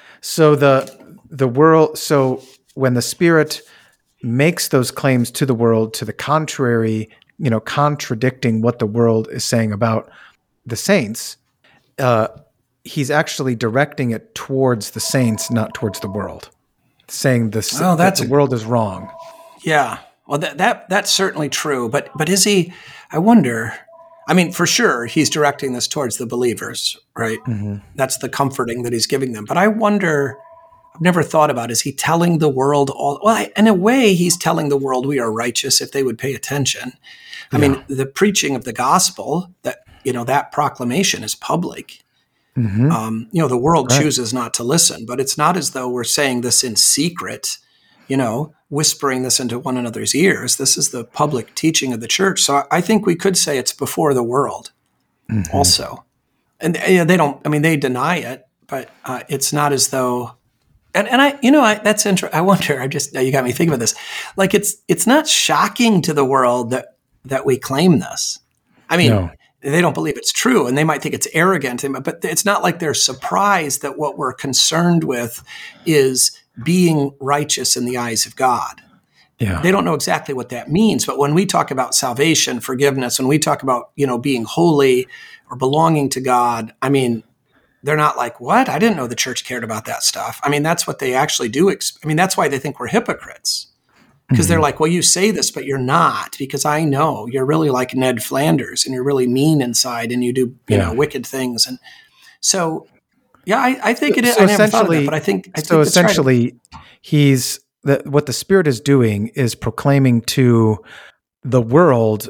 Speaker 1: So the the world. So when the Spirit makes those claims to the world, to the contrary, you know, contradicting what the world is saying about the saints, uh, he's actually directing it towards the saints, not towards the world, saying this,
Speaker 2: Oh,
Speaker 1: that
Speaker 2: that's
Speaker 1: the
Speaker 2: a-
Speaker 1: world is wrong.
Speaker 2: Yeah. Well, that, that that's certainly true. But but is he? I wonder. I mean, for sure, he's directing this towards the believers, right?
Speaker 1: Mm-hmm.
Speaker 2: That's the comforting that he's giving them. But I wonder. I've never thought about, is he telling the world all? Well, I, in a way, he's telling the world we are righteous if they would pay attention. I
Speaker 1: Yeah.
Speaker 2: mean, the preaching of the gospel, that, you know, that proclamation is public.
Speaker 1: Mm-hmm.
Speaker 2: Um, you know, the world
Speaker 1: Right.
Speaker 2: chooses not to listen, but it's not as though we're saying this in secret, you know, whispering this into one another's ears. This is the public teaching of the church. So I think we could say it's before the world
Speaker 1: Mm-hmm.
Speaker 2: also. And you know, they don't, I mean, they deny it, but uh, it's not as though, and, and I, you know, I, that's interesting. I wonder, I just, you got me thinking about this. Like, it's, it's not shocking to the world that, that we claim this. I mean,
Speaker 1: No.
Speaker 2: they don't believe it's true and they might think it's arrogant, but it's not like they're surprised that what we're concerned with is being righteous in the eyes of God.
Speaker 1: Yeah.
Speaker 2: They don't know exactly what that means. But when we talk about salvation, forgiveness, when we talk about, you know, being holy or belonging to God, I mean, they're not like, what? I didn't know the church cared about that stuff. I mean, that's what they actually do. Ex- I mean, that's why they think we're hypocrites. Because they're like, well, you say this, but you're not, because I know you're really like Ned Flanders and you're really mean inside and you do, you
Speaker 1: Yeah.
Speaker 2: know, wicked things. And so, yeah, I, I think it is.
Speaker 1: So
Speaker 2: I never thought of that,
Speaker 1: essentially-
Speaker 2: but I think, I
Speaker 1: so
Speaker 2: think that's right.
Speaker 1: essentially, he's the, what the Spirit is doing is proclaiming to the world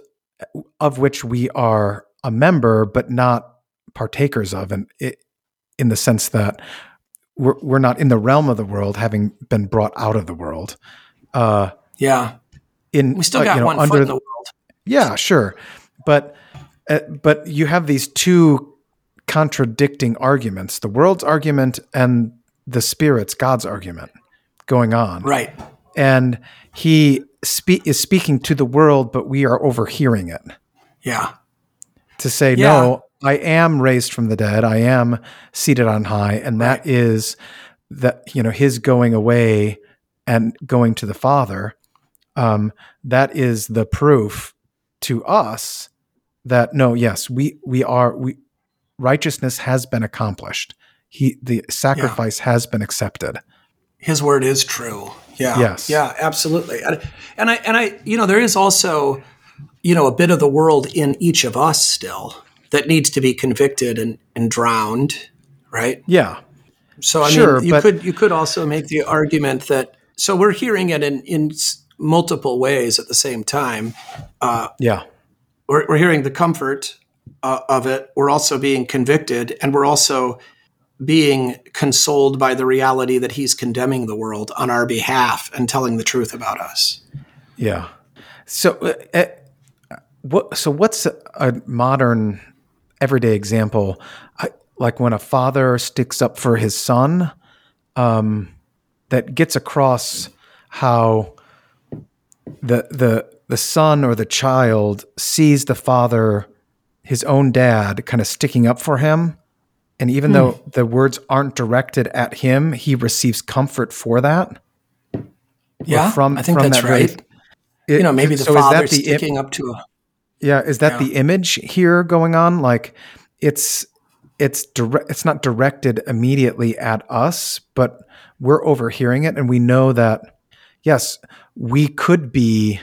Speaker 1: of which we are a member, but not partakers of, and it, in the sense that we're we're not in the realm of the world, having been brought out of the world. Uh,
Speaker 2: Yeah.
Speaker 1: in
Speaker 2: We still
Speaker 1: uh,
Speaker 2: got
Speaker 1: you know,
Speaker 2: one
Speaker 1: under
Speaker 2: foot in
Speaker 1: the-
Speaker 2: the world.
Speaker 1: Yeah, sure, but uh, but you have these two contradicting arguments: the world's argument and the Spirit's, God's argument, going on.
Speaker 2: Right.
Speaker 1: And he spe- is speaking to the world, but we are overhearing it
Speaker 2: Yeah.
Speaker 1: to say,
Speaker 2: Yeah.
Speaker 1: no, I am raised from the dead. I am seated on high. And that
Speaker 2: Right.
Speaker 1: is that, you know, his going away and going to the Father. Um, that is the proof to us that no, yes, we, we are, we, righteousness has been accomplished. He, the sacrifice has been accepted.
Speaker 2: His word is true. Yeah.
Speaker 1: Yes.
Speaker 2: Yeah, absolutely. And, and I, and I, you know, there is also, you know, a bit of the world in each of us still that needs to be convicted and, and drowned. Right.
Speaker 1: Yeah.
Speaker 2: So, I
Speaker 1: Sure,
Speaker 2: mean, you
Speaker 1: but-
Speaker 2: could, you could also make the argument that, so we're hearing it in, in multiple ways at the same time. Uh,
Speaker 1: Yeah.
Speaker 2: we're, we're hearing the comfort uh, of it. We're also being convicted, and we're also being consoled by the reality that he's condemning the world on our behalf and telling the truth about us.
Speaker 1: Yeah. So, uh, uh, what? So, what's a, a modern, everyday example? I, like when a father sticks up for his son, um, that gets across how the the the son or the child sees the father, his own dad, kind of sticking up for him. And even hmm. though the words aren't directed at him, he receives comfort for that.
Speaker 2: Yeah, from, I think from that's that right. Very, it, you know, maybe the so father the sticking Im- up to a...
Speaker 1: Yeah, is that
Speaker 2: yeah.
Speaker 1: the image here going on? Like, it's it's direct. It's not directed immediately at us, but we're overhearing it, and we know that yes, we could be,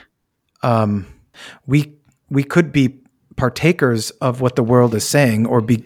Speaker 1: um, we we could be partakers of what the world is saying, or be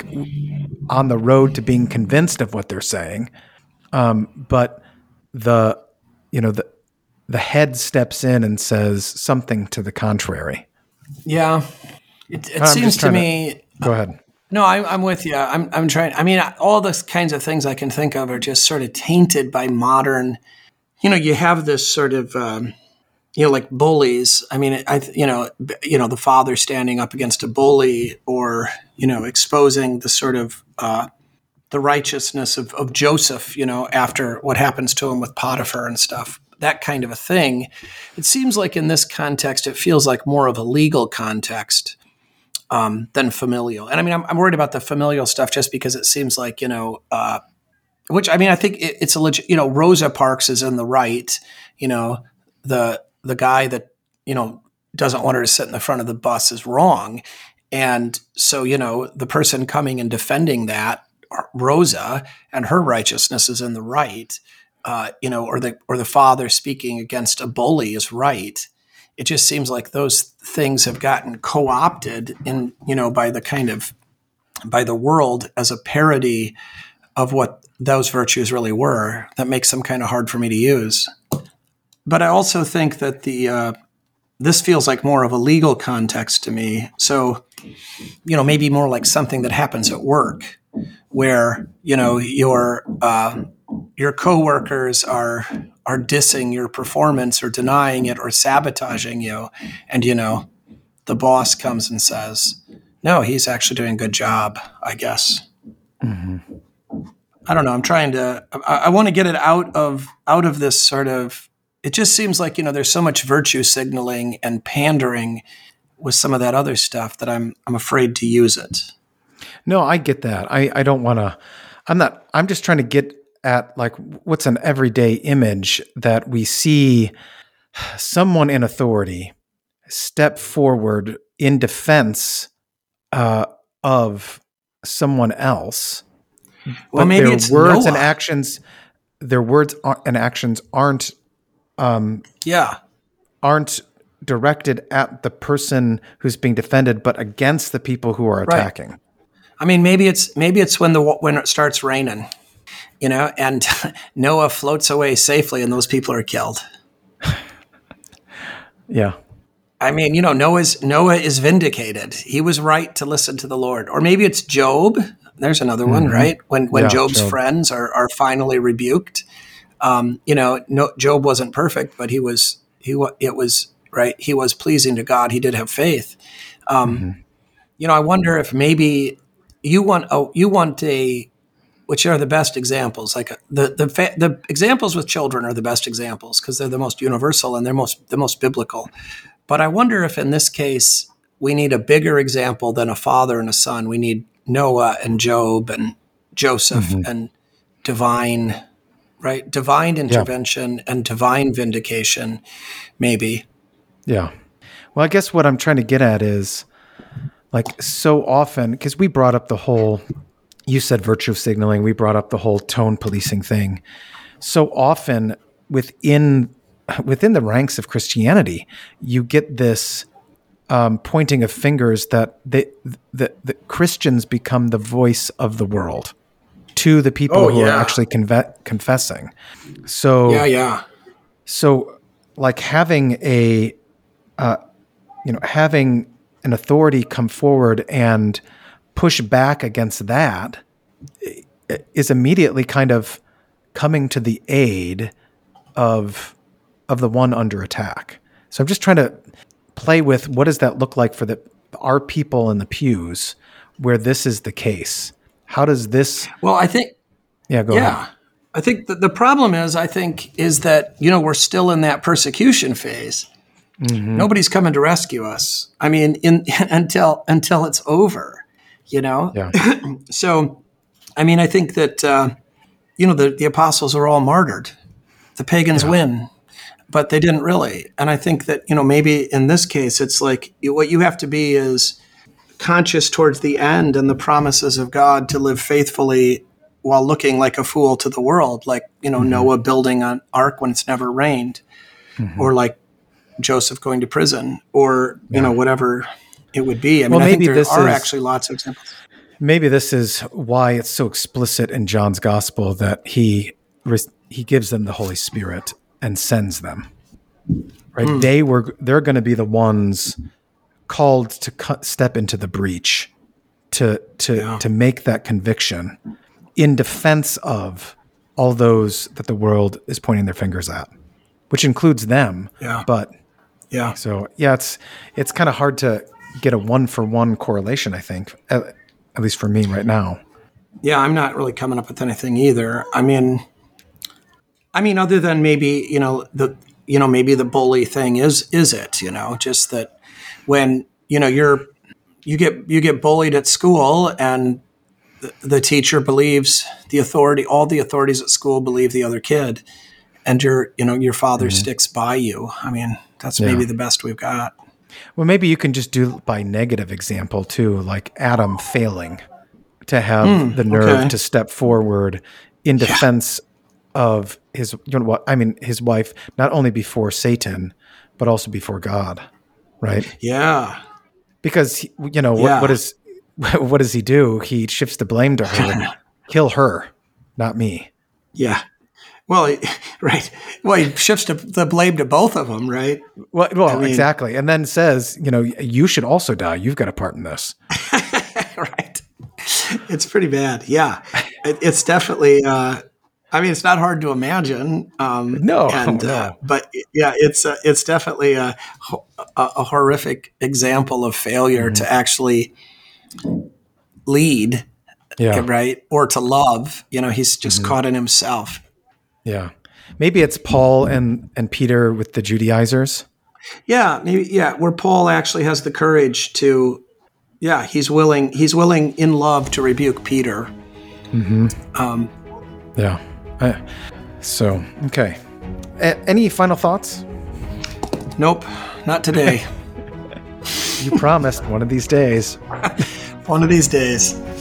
Speaker 1: on the road to being convinced of what they're saying. Um, but the, you know, the, the head steps in and says something to the contrary.
Speaker 2: Yeah. It, it seems to me,
Speaker 1: to, go ahead.
Speaker 2: No, I, I'm with you. I'm, I'm trying, I mean, all the kinds of things I can think of are just sort of tainted by modern, you know, you have this sort of, um, you know, like bullies. I mean, I, you know, you know, the father standing up against a bully, or, you know, exposing the sort of, uh, the righteousness of, of Joseph, you know, after what happens to him with Potiphar and stuff, that kind of a thing. It seems like in this context, it feels like more of a legal context um, than familial. And I mean, I'm, I'm worried about the familial stuff just because it seems like, you know, uh, which, I mean, I think it, it's a legit, you know, Rosa Parks is in the right, you know, the, the guy that, you know, doesn't want her to sit in the front of the bus is wrong. And so, you know, the person coming and defending that, Rosa, and her righteousness is in the right, uh, you know, or the, or the father speaking against a bully is right. It just seems like those things have gotten co-opted in, you know, by the kind of, by the world as a parody of what those virtues really were. That makes them kind of hard for me to use. But I also think that the uh, this feels like more of a legal context to me. So, you know, maybe more like something that happens at work, where, you know, your uh, your coworkers are are dissing your performance or denying it or sabotaging you, and you know, the boss comes and says, "No, he's actually doing a good job, I guess." Mm-hmm. I don't know. I'm trying to. I, I want to get it out of out of this sort of. It just seems like, you know, there's so much virtue signaling and pandering with some of that other stuff that I'm I'm afraid to use it.
Speaker 1: No, I get that. I, I don't want to. I'm not. I'm just trying to get at like what's an everyday image that we see someone in authority step forward in defense uh, of someone else.
Speaker 2: Well,
Speaker 1: but
Speaker 2: maybe
Speaker 1: their
Speaker 2: it's
Speaker 1: words
Speaker 2: Noah.
Speaker 1: and actions. Their words and actions aren't. Um,
Speaker 2: yeah,
Speaker 1: aren't directed at the person who's being defended, but against the people who are attacking.
Speaker 2: Right. I mean, maybe it's maybe it's when the when it starts raining, you know, and Noah floats away safely, and those people are killed.
Speaker 1: Yeah.
Speaker 2: I mean, you know, Noah's Noah is vindicated. He was right to listen to the Lord. Or maybe it's Job. There's another mm-hmm. one, right? When when yeah, Job's Job. friends are are finally rebuked. Um, you know, no, Job wasn't perfect, but he was, he it was, right. He was pleasing to God. He did have faith. Um, mm-hmm. You know, I wonder if maybe you want, a, you want a, which are the best examples. Like the, the, fa- the examples with children are the best examples because they're the most universal and they're most, the most biblical. But I wonder if in this case, we need a bigger example than a father and a son. We need Noah and Job and Joseph mm-hmm. and divine right? Divine intervention yeah. and divine vindication, maybe.
Speaker 1: Yeah. Well, I guess what I'm trying to get at is like so often, because we brought up the whole, you said virtue signaling, we brought up the whole tone policing thing. so often within within the ranks of Christianity, you get this um, pointing of fingers that they, that the Christians become the voice of the world to the people
Speaker 2: Oh,
Speaker 1: who
Speaker 2: yeah.
Speaker 1: are actually conve- confessing. So
Speaker 2: Yeah, yeah.
Speaker 1: So, like having a, uh, you know, having an authority come forward and push back against that is immediately kind of coming to the aid of of the one under attack. So I'm just trying to play with what does that look like for the our people in the pews where this is the case. How does this?
Speaker 2: Well, I think.
Speaker 1: Yeah, go
Speaker 2: Yeah.
Speaker 1: ahead.
Speaker 2: I think that the problem is, I think, is that, you know, we're still in that persecution phase. Mm-hmm. Nobody's coming to rescue us. I mean, in, until until it's over, you know?
Speaker 1: Yeah.
Speaker 2: So, I mean, I think that, uh, you know, the, the apostles are all martyred. The pagans
Speaker 1: Yeah.
Speaker 2: win, but they didn't really. And I think that, you know, maybe in this case, it's like what you have to be is conscious towards the end and the promises of God to live faithfully while looking like a fool to the world, like, you know, mm-hmm. Noah building an ark when it's never rained, mm-hmm. or like Joseph going to prison, or, yeah. you know, whatever it would be. I mean, well, I think there are is, actually lots of examples.
Speaker 1: Maybe this is why it's so explicit in John's gospel that he he gives them the Holy Spirit and sends them, right? Mm. They were, they're going to be the ones called to cut, step into the breach, to, to, yeah. to make that conviction in defense of all those that the world is pointing their fingers at, which includes them.
Speaker 2: Yeah.
Speaker 1: But
Speaker 2: yeah,
Speaker 1: so yeah, it's it's kind of hard to get a one for one correlation, I think, at, at least for me right now.
Speaker 2: Yeah, I'm not really coming up with anything either. I mean, I mean, other than maybe, you know, the you know maybe the bully thing is is it, you know, just that when you know you're you get you get bullied at school and the teacher believes the authority, all the authorities at school believe the other kid, and your, you know, your father mm-hmm. sticks by you. I mean, that's yeah. maybe the best we've got.
Speaker 1: Well, maybe you can just do by negative example too, like Adam failing to have mm, the nerve okay. to step forward in defense yeah. of his, you know what, I mean, his wife, not only before Satan, but also before God. Right.
Speaker 2: Yeah.
Speaker 1: Because, you know, what,
Speaker 2: yeah.
Speaker 1: what is, what does he do? He shifts the blame to her. Kill her, not me.
Speaker 2: Yeah. Well, right. Well, he shifts the blame to both of them, right?
Speaker 1: Well, well I mean, exactly. And then says, you know, you should also die. You've got a part in this.
Speaker 2: Right. It's pretty bad. Yeah. It, it's definitely, uh, I mean, it's not hard to imagine. Um,
Speaker 1: no,
Speaker 2: and,
Speaker 1: no.
Speaker 2: Uh, but yeah, it's uh, it's definitely a, a, a horrific example of failure mm-hmm. to actually lead,
Speaker 1: yeah.
Speaker 2: right? Or to love, you know, he's just mm-hmm. caught in himself.
Speaker 1: Yeah. Maybe it's Paul and, and Peter with the Judaizers.
Speaker 2: Yeah. Maybe, yeah. Where Paul actually has the courage to, yeah, he's willing, he's willing in love to rebuke Peter.
Speaker 1: Mm-hmm.
Speaker 2: Um,
Speaker 1: yeah. Uh, so, okay. A- any final thoughts?
Speaker 2: Nope. Not today.
Speaker 1: You promised one of these days.
Speaker 2: One of these days.